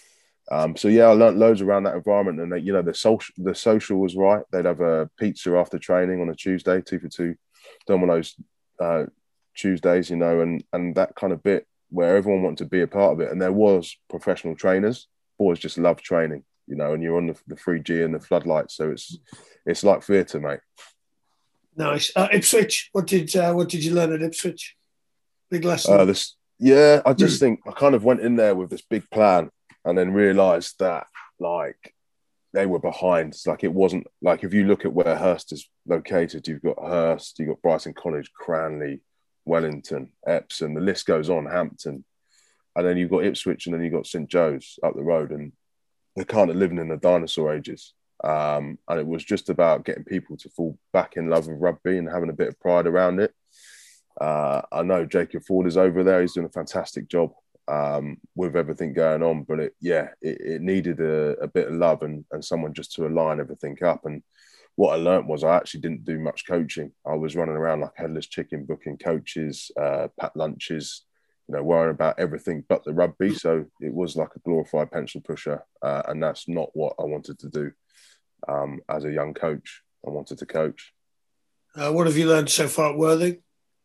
Speaker 4: Um, so yeah, I learnt loads around that environment, and they, you know, the social the social was right. They'd have a pizza after training on a Tuesday, two for two, Domino's uh, Tuesdays, you know, and and that kind of bit where everyone wanted to be a part of it, and there was professional trainers. Boys just love training, you know, and you're on the, the three G and the floodlights, so it's it's like theatre, mate.
Speaker 1: Nice. Uh, Ipswich. What did uh, what did you learn at Ipswich? Big lesson.
Speaker 4: Uh, this, yeah, I just think I kind of went in there with this big plan, and then realised that like they were behind. It's like it wasn't like if you look at where Hurst is located, you've got Hurst, you've got Brighton College, Cranley, Wellington, Epsom. The list goes on. Hampton, and then you've got Ipswich, and then you've got St Joe's up the road, and they're kind of living in the dinosaur ages. Um, and it was just about getting people to fall back in love with rugby and having a bit of pride around it. Uh, I know Jacob Ford is over there. He's doing a fantastic job um, with everything going on. But it, yeah, it, it needed a, a bit of love and, and someone just to align everything up. And what I learned was I actually didn't do much coaching. I was running around like a headless chicken, booking coaches, uh, packed lunches, you know, worrying about everything but the rugby. So it was like a glorified pencil pusher. Uh, and that's not what I wanted to do. Um, as a young coach, I wanted to coach.
Speaker 1: Uh, what have you learned so far at Worthing?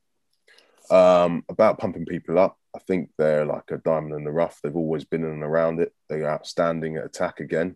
Speaker 4: Um, about pumping people up. I think they're like a diamond in the rough. They've always been in and around it. They're outstanding at attack again.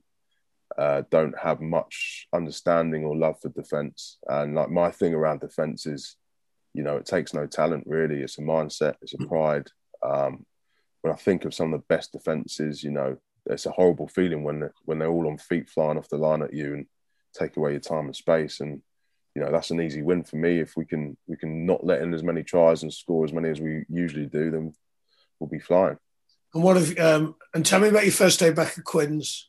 Speaker 4: Uh, don't have much understanding or love for defence. And like my thing around defence is, you know, it takes no talent really. It's a mindset. It's a pride. Um, when I think of some of the best defences, you know, it's a horrible feeling when they're, when they're all on feet flying off the line at you and take away your time and space. And, you know, that's an easy win for me. If we can we can not let in as many tries and score as many as we usually do, then we'll be flying.
Speaker 1: And what have um, and tell me about your first day back at Quins.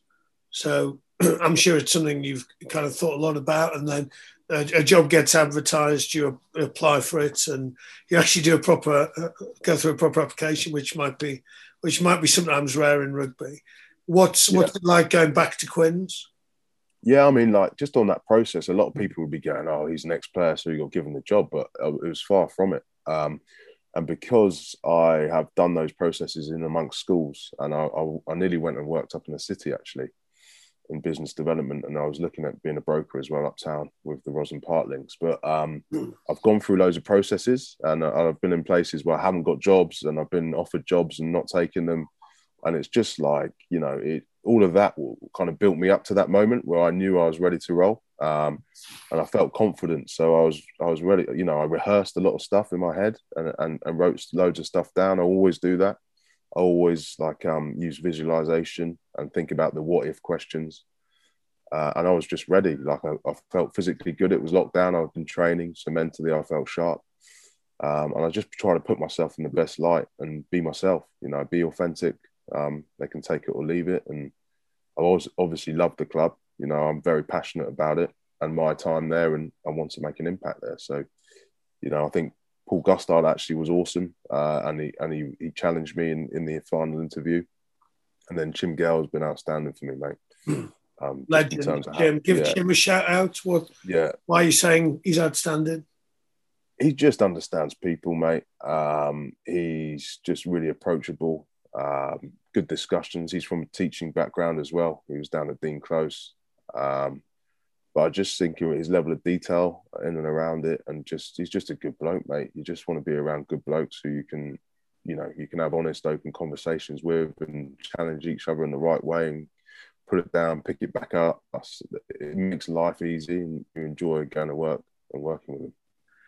Speaker 1: So I'm sure it's something you've kind of thought a lot about, and then a, a job gets advertised, you apply for it, and you actually do a proper uh, go through a proper application, which might be which might be sometimes rare in rugby. What's yeah. what's it like going back to Quins?
Speaker 4: Yeah, I mean, like just on that process, a lot of people would be going, "Oh, he's an ex-player, so he got given the job," but it was far from it. Um, and because I have done those processes in amongst schools, and I, I, I nearly went and worked up in the city actually in business development, and I was looking at being a broker as well uptown with the Roslyn Park links. But um, I've gone through loads of processes, and I've been in places where I haven't got jobs, and I've been offered jobs and not taking them. And it's just like, you know, it, all of that kind of built me up to that moment where I knew I was ready to roll. Um, and I felt confident. So I was I was ready. You know, I rehearsed a lot of stuff in my head and, and, and wrote loads of stuff down. I always do that. I always like um, use visualization and think about the what if questions. Uh, and I was just ready. Like I, I felt physically good. It was lockdown. I've been training. So mentally I felt sharp. Um, and I just try to put myself in the best light and be myself, you know, be authentic. Um, they can take it or leave it. And I always obviously love the club. You know, I'm very passionate about it and my time there, and I want to make an impact there. So, you know, I think Paul Gustard actually was awesome, uh, and he and he, he challenged me in, in the final interview. And then Chim Gale has been outstanding for me, mate. Um,
Speaker 1: Legend, Jim. How, give yeah. Jim a shout out. What?
Speaker 4: Yeah.
Speaker 1: Why are you saying he's outstanding?
Speaker 4: He just understands people, mate. Um, he's just really approachable. Um, good discussions. He's from a teaching background as well. He was down at Dean Close. Um, but I just think his level of detail in and around it, and just he's just a good bloke, mate. You just want to be around good blokes who you can, you know, you can have honest, open conversations with and challenge each other in the right way and put it down, pick it back up. It makes life easy and you enjoy going to work and working with him.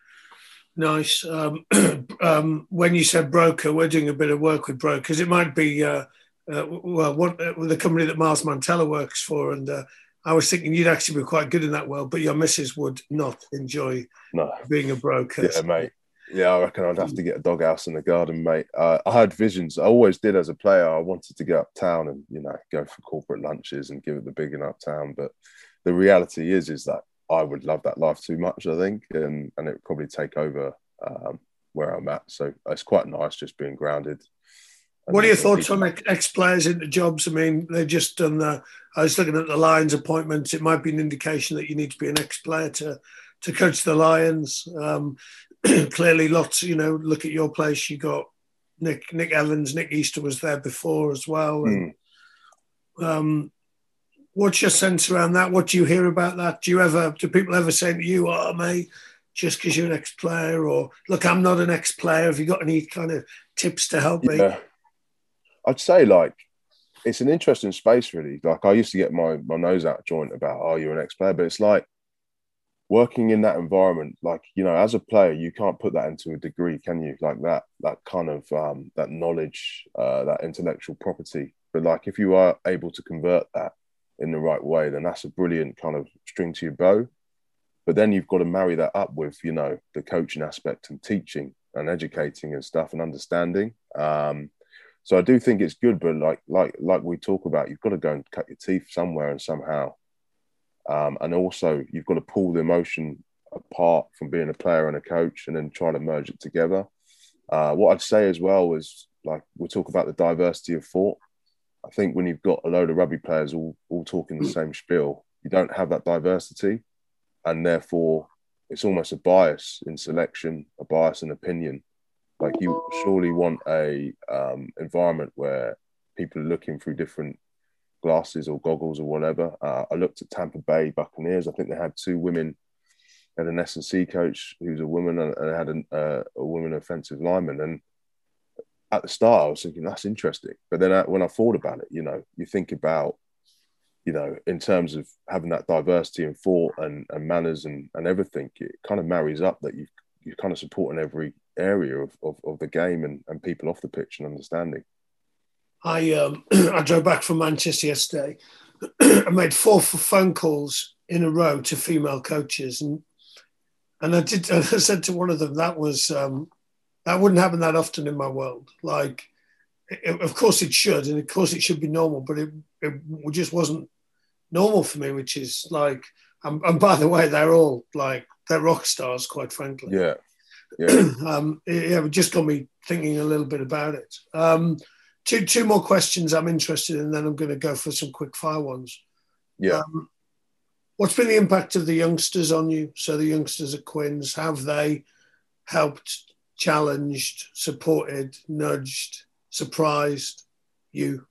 Speaker 1: Nice. Um, um, when you said broker, we're doing a bit of work with brokers. It might be, uh, uh, well, what, uh, the company that Miles Mantella works for. And uh, I was thinking you'd actually be quite good in that world, but your missus would not enjoy
Speaker 4: no.
Speaker 1: being a broker.
Speaker 4: Yeah, mate. Yeah, I reckon I'd have to get a doghouse in the garden, mate. Uh, I had visions. I always did as a player. I wanted to get uptown and, you know, go for corporate lunches and give it the big in uptown. But the reality is, is that I would love that life too much, I think, and, and it would probably take over um, where I'm at. So it's quite nice just being grounded.
Speaker 1: What are your thoughts on ex-players into jobs? I mean, they've just done the, I was looking at the Lions appointments. It might be an indication that you need to be an ex-player to, to coach the Lions. Um, clearly lots, you know, look at your place. You got Nick, Nick Evans, Nick Easter was there before as well. And, mm. um, what's your sense around that? What do you hear about that? Do you ever, do people ever say to you, oh, mate, just because you're an ex-player, or look, I'm not an ex-player. Have you got any kind of tips to help me?
Speaker 4: Yeah. I'd say like, it's an interesting space really. Like I used to get my, my nose out of joint about, oh, you're an ex-player, but it's like, working in that environment, like, you know, as a player, you can't put that into a degree, can you? Like that, that kind of, um, that knowledge, uh, that intellectual property. But like, if you are able to convert that in the right way, then that's a brilliant kind of string to your bow. But then you've got to marry that up with, you know, the coaching aspect and teaching and educating and stuff and understanding. Um, so I do think it's good, but like, like, like we talk about, you've got to go and cut your teeth somewhere and somehow. Um, and also, you've got to pull the emotion apart from being a player and a coach and then try to merge it together. Uh, what I'd say as well is, like, we'll talk about the diversity of thought. I think when you've got a load of rugby players all, all talking the same spiel, you don't have that diversity. And therefore, it's almost a bias in selection, a bias in opinion. Like, you surely want a um, environment where people are looking through different glasses or goggles or whatever. Uh, I looked at Tampa Bay Buccaneers. I think they had two women, had an S and C coach who's a woman, and, and had an, uh, a woman offensive lineman. And at the start, I was thinking, that's interesting. But then I, when I thought about it, you know, you think about, you know, in terms of having that diversity in thought and, and manners and, and everything, it kind of marries up that you you're kind of supporting every area of, of, of the game and, and people off the pitch and understanding.
Speaker 1: I um, I drove back from Manchester yesterday. I made four phone calls in a row to female coaches, and and I did. I said to one of them, that was um, that wouldn't happen that often in my world. Like, it, of course it should, and of course it should be normal, but it it just wasn't normal for me. Which is like, and, and by the way, they're all like they're rock stars, quite frankly.
Speaker 4: Yeah, yeah.
Speaker 1: um, it, it just got me thinking a little bit about it. Um, Two two more questions I'm interested in, and then I'm going to go for some quick fire ones.
Speaker 4: Yeah.
Speaker 1: Um, what's been the impact of the youngsters on you? So the youngsters at Quins, have they helped, challenged, supported, nudged, surprised you?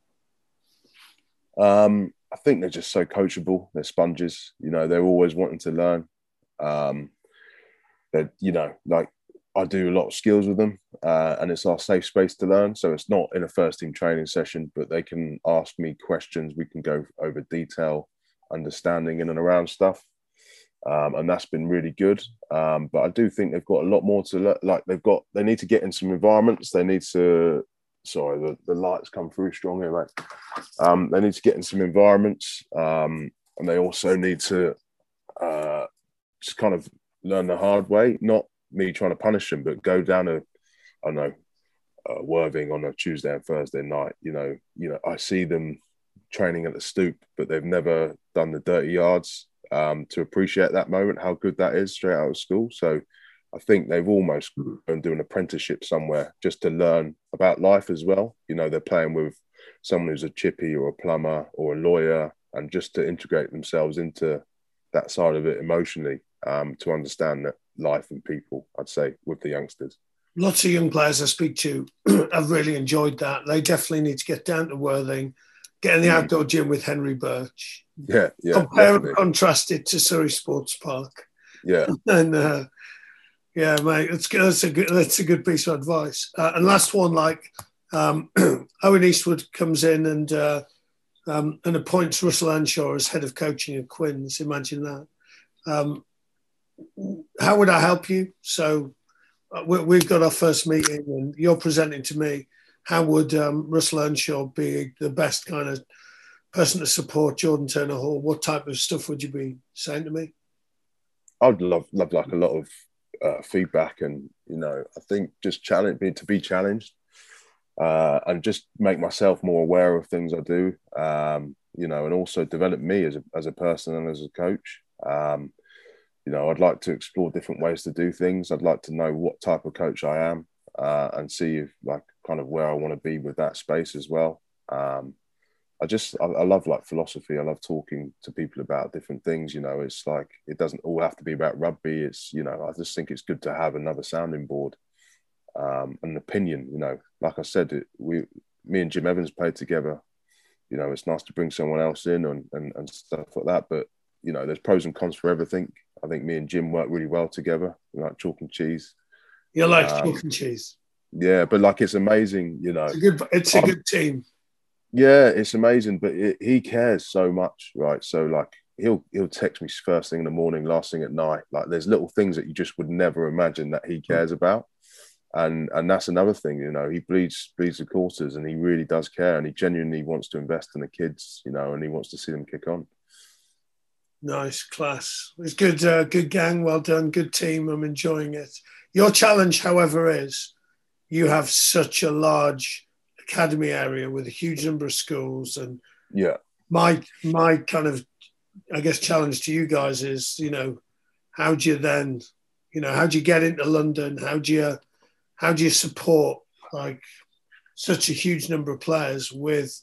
Speaker 4: Um, I think they're just so coachable. They're sponges. You know, they're always wanting to learn. Um, they're, you know, like, I do a lot of skills with them, uh, and it's our safe space to learn. So it's not in a first team training session, but they can ask me questions. We can go over detail, understanding in and around stuff. Um, and that's been really good. Um, but I do think they've got a lot more to learn. Like, they've got, they need to get in some environments. They need to, sorry, the, the lights come through strong here, mate. Um, they need to get in some environments. Um, and they also need to uh, just kind of learn the hard way, not me trying to punish them, but go down a, I don't know, uh, Worthing on a Tuesday and Thursday night. You know, you know, I see them training at the Stoop, but they've never done the dirty yards um, to appreciate that moment, how good that is straight out of school. So I think they've almost been doing an apprenticeship somewhere just to learn about life as well. You know, they're playing with someone who's a chippy or a plumber or a lawyer, and just to integrate themselves into that side of it emotionally, um, to understand that life and people, I'd say, with the youngsters.
Speaker 1: Lots of young players I speak to have really enjoyed that. They definitely need to get down to Worthing, get in the mm. outdoor gym with Henry Birch.
Speaker 4: Yeah, yeah.
Speaker 1: Compare
Speaker 4: definitely.
Speaker 1: and contrast it to Surrey Sports Park.
Speaker 4: Yeah.
Speaker 1: and uh, yeah, mate, it's, that's, a good, that's a good piece of advice. Uh, and last one, like um, Owen Eastwood comes in and uh, um, and appoints Russell Earnshaw as head of coaching at Quins. Imagine that. Um, how would I help you? So uh, we, we've got our first meeting and you're presenting to me. How would um, Russell Earnshaw be the best kind of person to support Jordan Turner Hall? What type of stuff would you be saying to me?
Speaker 4: I'd love, love like a lot of uh, feedback, and, you know, I think just challenge me to be challenged uh, and just make myself more aware of things I do, um, you know, and also develop me as a, as a person and as a coach. Um, You know, I'd like to explore different ways to do things. I'd like to know what type of coach I am uh, and see if, like, kind of where I want to be with that space as well. Um, I just, I, I love like philosophy. I love talking to people about different things. You know, it's like, it doesn't all have to be about rugby. It's, you know, I just think it's good to have another sounding board, um, an opinion. You know, like I said, it, we, me and Jim Evans played together. You know, it's nice to bring someone else in and, and, and stuff like that. But, you know, there's pros and cons for everything. I think me and Jim work really well together. We like chalk and cheese.
Speaker 1: You like
Speaker 4: um,
Speaker 1: chalk and cheese?
Speaker 4: Yeah, but like, it's amazing, you know.
Speaker 1: It's a good, it's a good team.
Speaker 4: Yeah, it's amazing, but it, he cares so much, right? So like, he'll he'll text me first thing in the morning, last thing at night. Like there's little things that you just would never imagine that he cares about. And and that's another thing, you know, he bleeds bleeds the courses and he really does care and he genuinely wants to invest in the kids, you know, and he wants to see them kick on.
Speaker 1: Nice, class. It's good, uh, good gang, well done, good team. I'm enjoying it. Your challenge, however, is you have such a large academy area with a huge number of schools. And
Speaker 4: yeah,
Speaker 1: my my kind of, I guess, challenge to you guys is, you know, how do you then, you know, how do you get into London? How do you How do you support like such a huge number of players with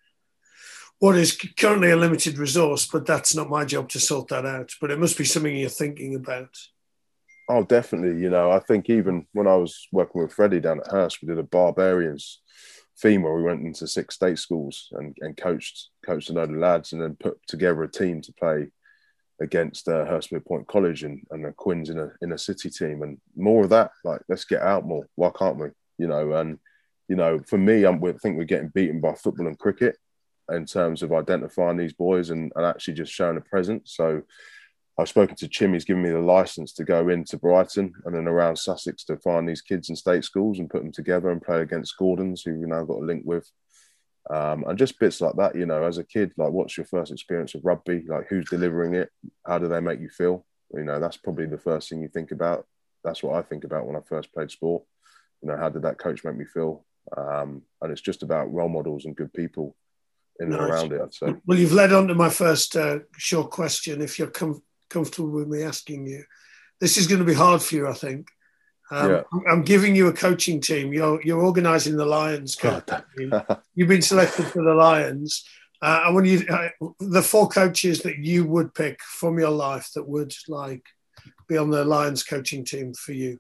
Speaker 1: what is currently a limited resource? But that's not my job to sort that out. But it must be something you're thinking about.
Speaker 4: Oh, definitely. You know, I think even when I was working with Freddie down at Hurst, we did a Barbarians theme where we went into six state schools and, and coached coached a load of lads and then put together a team to play against uh, Hurstmere Point College and, and the Quins in a in a city team, and more of that. Like, let's get out more. Why can't we? You know, and you know, for me, I'm, I think we're getting beaten by football and cricket in terms of identifying these boys and, and actually just showing a presence. So I've spoken to Chim. He's given me the license to go into Brighton and then around Sussex to find these kids in state schools and put them together and play against Gordons, who we've now got a link with. Um, and just bits like that, you know, as a kid, like, what's your first experience of rugby? Like, who's delivering it? How do they make you feel? You know, that's probably the first thing you think about. That's what I think about when I first played sport. You know, how did that coach make me feel? Um, and it's just about role models and good people in
Speaker 1: Nice.
Speaker 4: and around it, I'd say.
Speaker 1: Well, you've led on to my first uh, short question, if you're com- comfortable with me asking you. This is going to be hard for you, I think. Um,
Speaker 4: yeah.
Speaker 1: I'm giving you a coaching team. You're you're organising the Lions. You've been selected for the Lions. Uh, I want you uh, the four coaches that you would pick from your life that would like be on the Lions coaching team for you.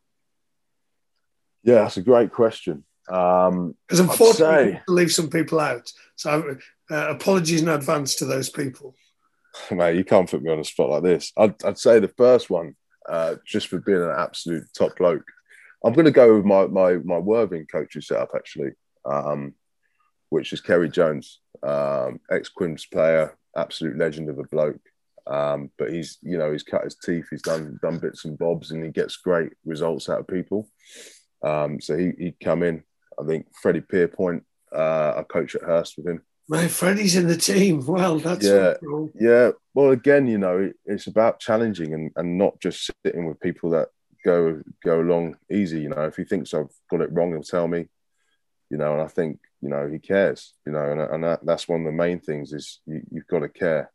Speaker 4: Yeah, that's a great question. Um,
Speaker 1: because unfortunately, say, to leave some people out. So uh, apologies in advance to those people.
Speaker 4: Mate, you can't put me on a spot like this. I'd, I'd say the first one, uh, just for being an absolute top bloke. I'm going to go with my my my Worthing coaching setup, actually, um, which is Kerry Jones, um, ex-Quins player, absolute legend of a bloke. Um, but he's, you know, he's cut his teeth, he's done done bits and bobs, and he gets great results out of people. Um, so he, he'd come in. I think Freddie Pierpoint, uh, I coach at Hurst with him.
Speaker 1: Mate, Freddie's in the team. Well, that's
Speaker 4: yeah,
Speaker 1: cool.
Speaker 4: yeah. Well, again, you know, it's about challenging and, and not just sitting with people that go go along easy. You know, if he thinks I've got it wrong, he'll tell me. You know, and I think, you know, he cares. You know, and, and that, that's one of the main things is you, you've got to care.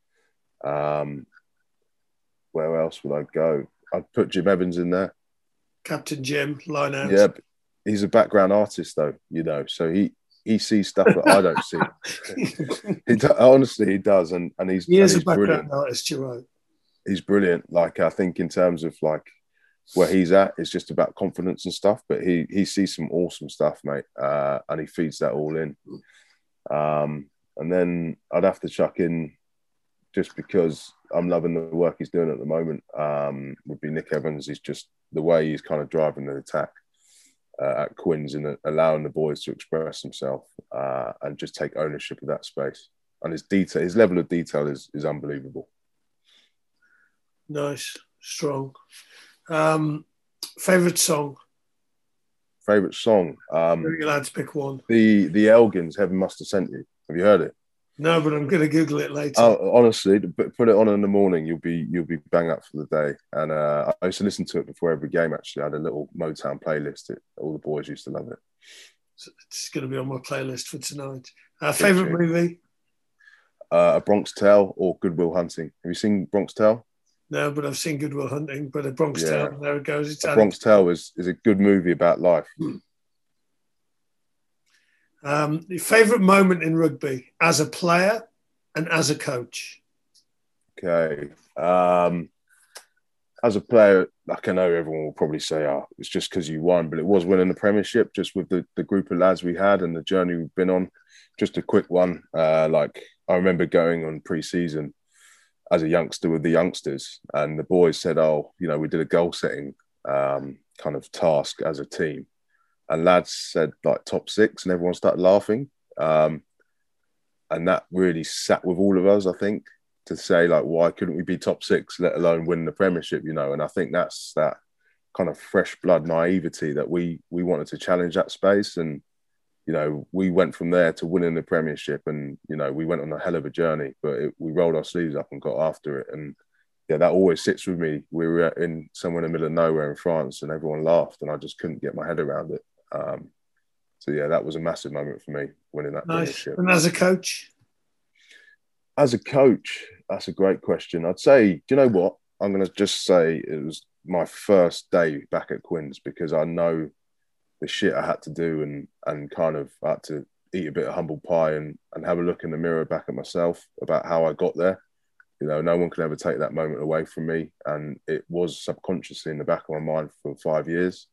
Speaker 4: Um, where else would I go? I'd put Jim Evans in there.
Speaker 1: Captain Jim, line out.
Speaker 4: Yeah, he's a background artist, though. You know, so he. He sees stuff that I don't see. he do, honestly, he does, and and he's
Speaker 1: he is
Speaker 4: and he's
Speaker 1: a background
Speaker 4: brilliant.
Speaker 1: artist. You're right.
Speaker 4: He's brilliant. Like, I think in terms of like where he's at, it's just about confidence and stuff. But he he sees some awesome stuff, mate, uh, and he feeds that all in. Um, and then I'd have to chuck in, just because I'm loving the work he's doing at the moment. Um, would be Nick Evans. He's just the way he's kind of driving the attack. Uh, at Quins and allowing the boys to express themselves uh, and just take ownership of that space. And his detail, his level of detail is is unbelievable.
Speaker 1: Nice, strong. Um, favorite song?
Speaker 4: Favorite song? Um,
Speaker 1: You're allowed to pick one.
Speaker 4: The the Elgins, Heaven Must Have Sent You. Have you heard it?
Speaker 1: No, but I'm going to Google it later.
Speaker 4: Oh, honestly, put it on in the morning. You'll be you'll be bang up for the day. And uh, I used to listen to it before every game. Actually, I had a little Motown playlist. It, all the boys used to love it.
Speaker 1: It's going to be on my playlist for tonight. Uh, favorite movie?
Speaker 4: Uh, A Bronx Tale or Good Will Hunting. Have you seen Bronx Tale?
Speaker 1: No, but I've seen Good Will Hunting. But A Bronx yeah. Tale, there it goes. It's
Speaker 4: A Bronx Tale is is a good movie about life.
Speaker 1: Hmm. Um, your favourite moment in rugby as a player and as a coach?
Speaker 4: Okay. Um, as a player, like, I know everyone will probably say, oh, it's just because you won, but it was winning the Premiership, just with the, the group of lads we had and the journey we've been on. Just a quick one. Uh, like, I remember going on pre-season as a youngster with the youngsters, and the boys said, oh, you know, we did a goal setting um, kind of task as a team. And lads said like top six, and everyone started laughing. Um, and that really sat with all of us, I think. to say like, why couldn't we be top six, let alone win the Premiership? You know, and I think that's that kind of fresh blood naivety that we we wanted to challenge that space. And you know, we went from there to winning the Premiership, and you know, we went on a hell of a journey, but it, we rolled our sleeves up and got after it. And yeah, that always sits with me. We were in somewhere in the middle of nowhere in France, and everyone laughed, and I just couldn't get my head around it. Um, so yeah, that was a massive moment for me, winning that
Speaker 1: Nice.
Speaker 4: Premiership.
Speaker 1: And as a coach,
Speaker 4: as a coach, that's a great question. I'd say, do you know what? I'm going to just say it was my first day back at Quins, because I know the shit I had to do, and and kind of had to eat a bit of humble pie and, and have a look in the mirror back at myself about how I got there. You know, no one can ever take that moment away from me. And it was subconsciously in the back of my mind for five years.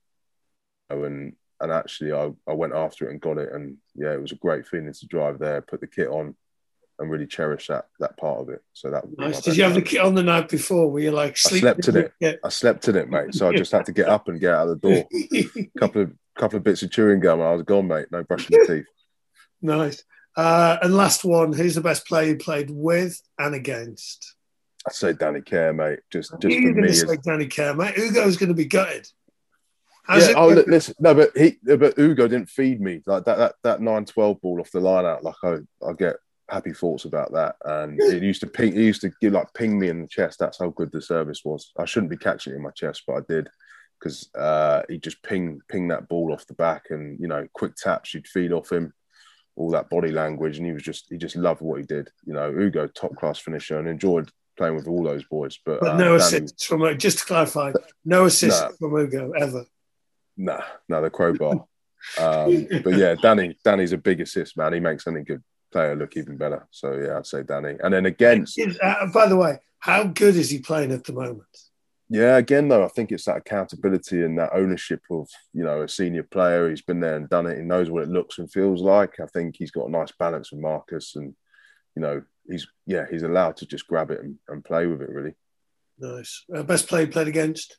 Speaker 4: And and actually I, I went after it and got it. And yeah, it was a great feeling to drive there, put the kit on, and really cherish that that part of it. So that
Speaker 1: nice. Did you have the kit on the night before? Were you like sleeping?
Speaker 4: I slept in it. Yeah. I slept in it, mate. So I just had to get up and get out of the door. A couple of couple of bits of chewing gum, and I was gone, mate. No brushing the teeth.
Speaker 1: Nice. Uh, and last one, who's the best player you played with and against?
Speaker 4: I'd say Danny Care, mate. Just, just
Speaker 1: You're
Speaker 4: for me.
Speaker 1: Say Danny Care, mate. Hugo's going to be gutted.
Speaker 4: How's yeah. Oh, listen. No, but he, but Hugo didn't feed me like that. That that nine twelve ball off the line out. Like I, I get happy thoughts about that. And it used to ping. He used to give like ping me in the chest. That's how good the service was. I shouldn't be catching it in my chest, but I did. Because uh, he just ping ping that ball off the back, and you know, quick taps, you'd feed off him, all that body language, and he was just he just loved what he did. You know, Hugo, top class finisher, and enjoyed playing with all those boys. But,
Speaker 1: but
Speaker 4: um,
Speaker 1: no
Speaker 4: Danny,
Speaker 1: assists from just to clarify, no assists nah, from Hugo ever.
Speaker 4: Nah, no, the crowbar. um, but yeah, Danny, Danny's a big assist man. He makes any good player look even better. So yeah, I'd say Danny. And then against,
Speaker 1: uh, by the way, how good is he playing at the moment?
Speaker 4: Yeah, again, though, I think it's that accountability and that ownership of, you know, a senior player. He's been there and done it. He knows what it looks and feels like. I think he's got a nice balance with Marcus, and, you know, he's, yeah, he's allowed to just grab it and, and play with it, really.
Speaker 1: Nice. Uh, best player you played against?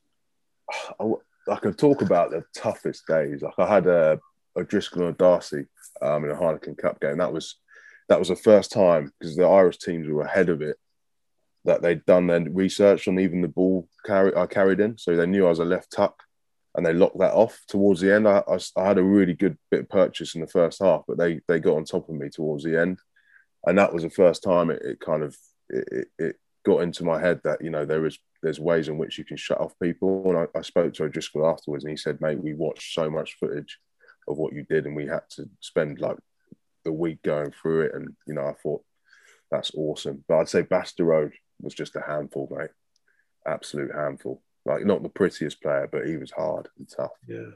Speaker 4: I, I could talk about the toughest days. Like I had a, a Driscoll and a Darcy um, in a Heineken Cup game. That was, that was the first time, because the Irish teams were ahead of it, that they'd done their research on even the ball carry, I carried in. So they knew I was a left tuck, and they locked that off towards the end. I, I, I had a really good bit of purchase in the first half, but they they got on top of me towards the end. And that was the first time it, it kind of, it, it got into my head that, you know, there is, there's ways in which you can shut off people. And I, I spoke to O'Driscoll afterwards, and he said, mate, we watched so much footage of what you did, and we had to spend like the week going through it. And, you know, I thought, that's awesome. But I'd say Basterode was just a handful, mate. Absolute handful. Like, not the prettiest player, but he was hard and tough.
Speaker 1: Yeah.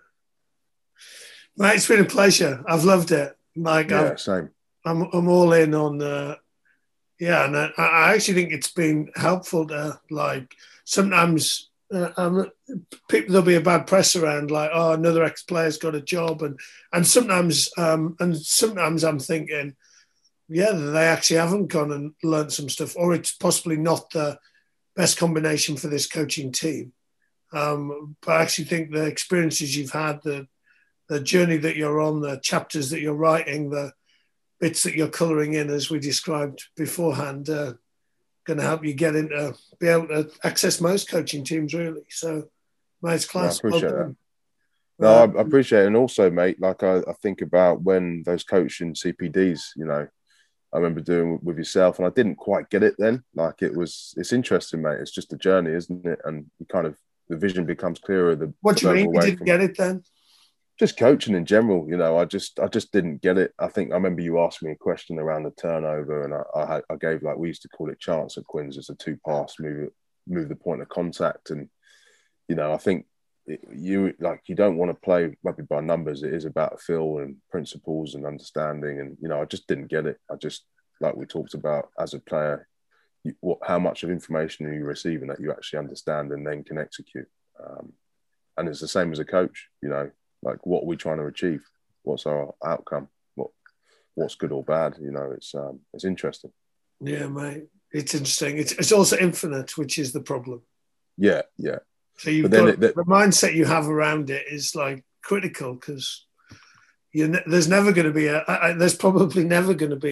Speaker 1: Mate, it's been a pleasure. I've loved it. Like,
Speaker 4: yeah,
Speaker 1: I've,
Speaker 4: same.
Speaker 1: I'm I'm all in on, uh, yeah, and I, I actually think it's been helpful to, like, sometimes uh, um, people, there'll be a bad press around, like, oh, another ex-player's got a job. And, and sometimes, um, and sometimes I'm thinking, yeah, they actually haven't gone and learned some stuff, or it's possibly not the best combination for this coaching team. Um, but I actually think the experiences you've had, the the journey that you're on, the chapters that you're writing, the bits that you're colouring in, as we described beforehand, uh, going to help you get into, be able to access most coaching teams, really. So, mate, it's class.
Speaker 4: No, I appreciate that. No, um, I appreciate it. And also, mate, like I, I think about when those coaching C P Ds, you know, I remember doing with yourself, and I didn't quite get it then. Like, it was, it's interesting, mate. It's just a journey, isn't it? And you kind of, the vision becomes clearer. The
Speaker 1: what do you mean you didn't
Speaker 4: from,
Speaker 1: get it then?
Speaker 4: Just coaching in general, you know. I just, I just didn't get it. I think I remember you asked me a question around the turnover, and I, I, had, I gave, like, we used to call it chance at Quins, as a two pass, move, move the point of contact, and you know, I think it, you like you don't want to play rugby by numbers. It is about feel and principles and understanding, and you know, I just didn't get it. I just, like we talked about, as a player, you, what, how much of information are you receiving that you actually understand and then can execute? Um, and it's the same as a coach, you know, like, what are we trying to achieve? What's our outcome? What what's good or bad? You know, it's um, it's interesting.
Speaker 1: Yeah, mate, it's interesting. It's it's also infinite, which is the problem.
Speaker 4: Yeah, yeah.
Speaker 1: So you've got it, that, the mindset you have around it is like critical, because you ne- there's never going to be a I, there's probably never going to be a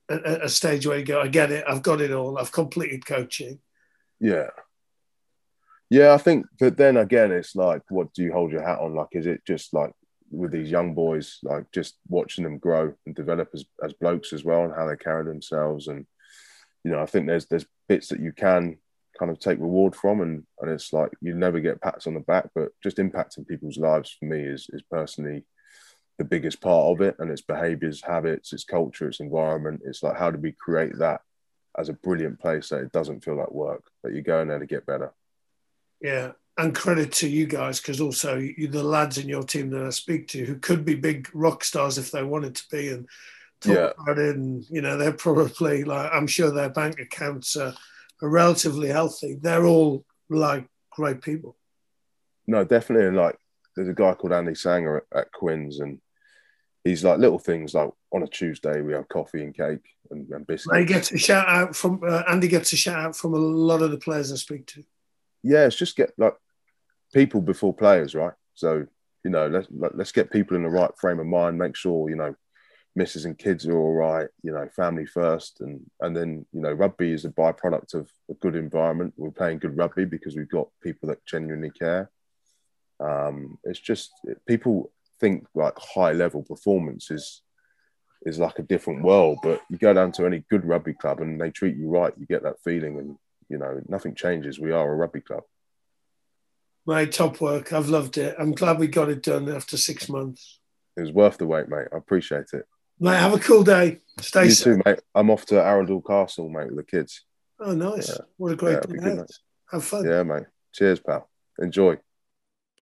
Speaker 1: a, a stage where you go, I get it, I've got it all, I've completed coaching.
Speaker 4: Yeah. Yeah, I think that then again, it's like, what do you hold your hat on? Like, is it just like with these young boys, like just watching them grow and develop as, as blokes as well, and how they carry themselves? And, you know, I think there's there's bits that you can kind of take reward from, and, and it's like you never get pats on the back, but just impacting people's lives for me is is personally the biggest part of it. And it's behaviours, habits, it's culture, it's environment. It's like, how do we create that as a brilliant place that it doesn't feel like work, that you go in there to get better?
Speaker 1: Yeah. And credit to you guys, because also you, the lads in your team that I speak to who could be big rock stars if they wanted to be, and talk
Speaker 4: yeah.
Speaker 1: about it, and you know, they're probably like, I'm sure their bank accounts are, are relatively healthy. They're all like great people.
Speaker 4: No, definitely. And like, there's a guy called Andy Sanger at, at Quins, and he's like little things like on a Tuesday we have coffee and cake and, and biscuits.
Speaker 1: He gets a shout out from uh, Andy gets a shout out from a lot of the players I speak to.
Speaker 4: Yeah, it's just get like people before players, right? So, you know, let's let's get people in the right frame of mind, make sure, you know, missus and kids are all right, you know, family first. And and then, you know, rugby is a byproduct of a good environment. We're playing good rugby because we've got people that genuinely care. Um, it's just, people think like high level performance is, is like a different world, but you go down to any good rugby club and they treat you right, you get that feeling, and you know, nothing changes. We are a rugby club.
Speaker 1: Mate, top work. I've loved it. I'm glad we got it done after six months.
Speaker 4: It was worth the wait, mate. I appreciate it.
Speaker 1: Mate, have a cool day. Stay
Speaker 4: you
Speaker 1: safe.
Speaker 4: too, mate. I'm off to Arundel Castle, mate, with the kids.
Speaker 1: Oh, nice.
Speaker 4: Yeah.
Speaker 1: What a great
Speaker 4: yeah,
Speaker 1: day.
Speaker 4: good,
Speaker 1: Have fun.
Speaker 4: Yeah, mate. Cheers, pal. Enjoy.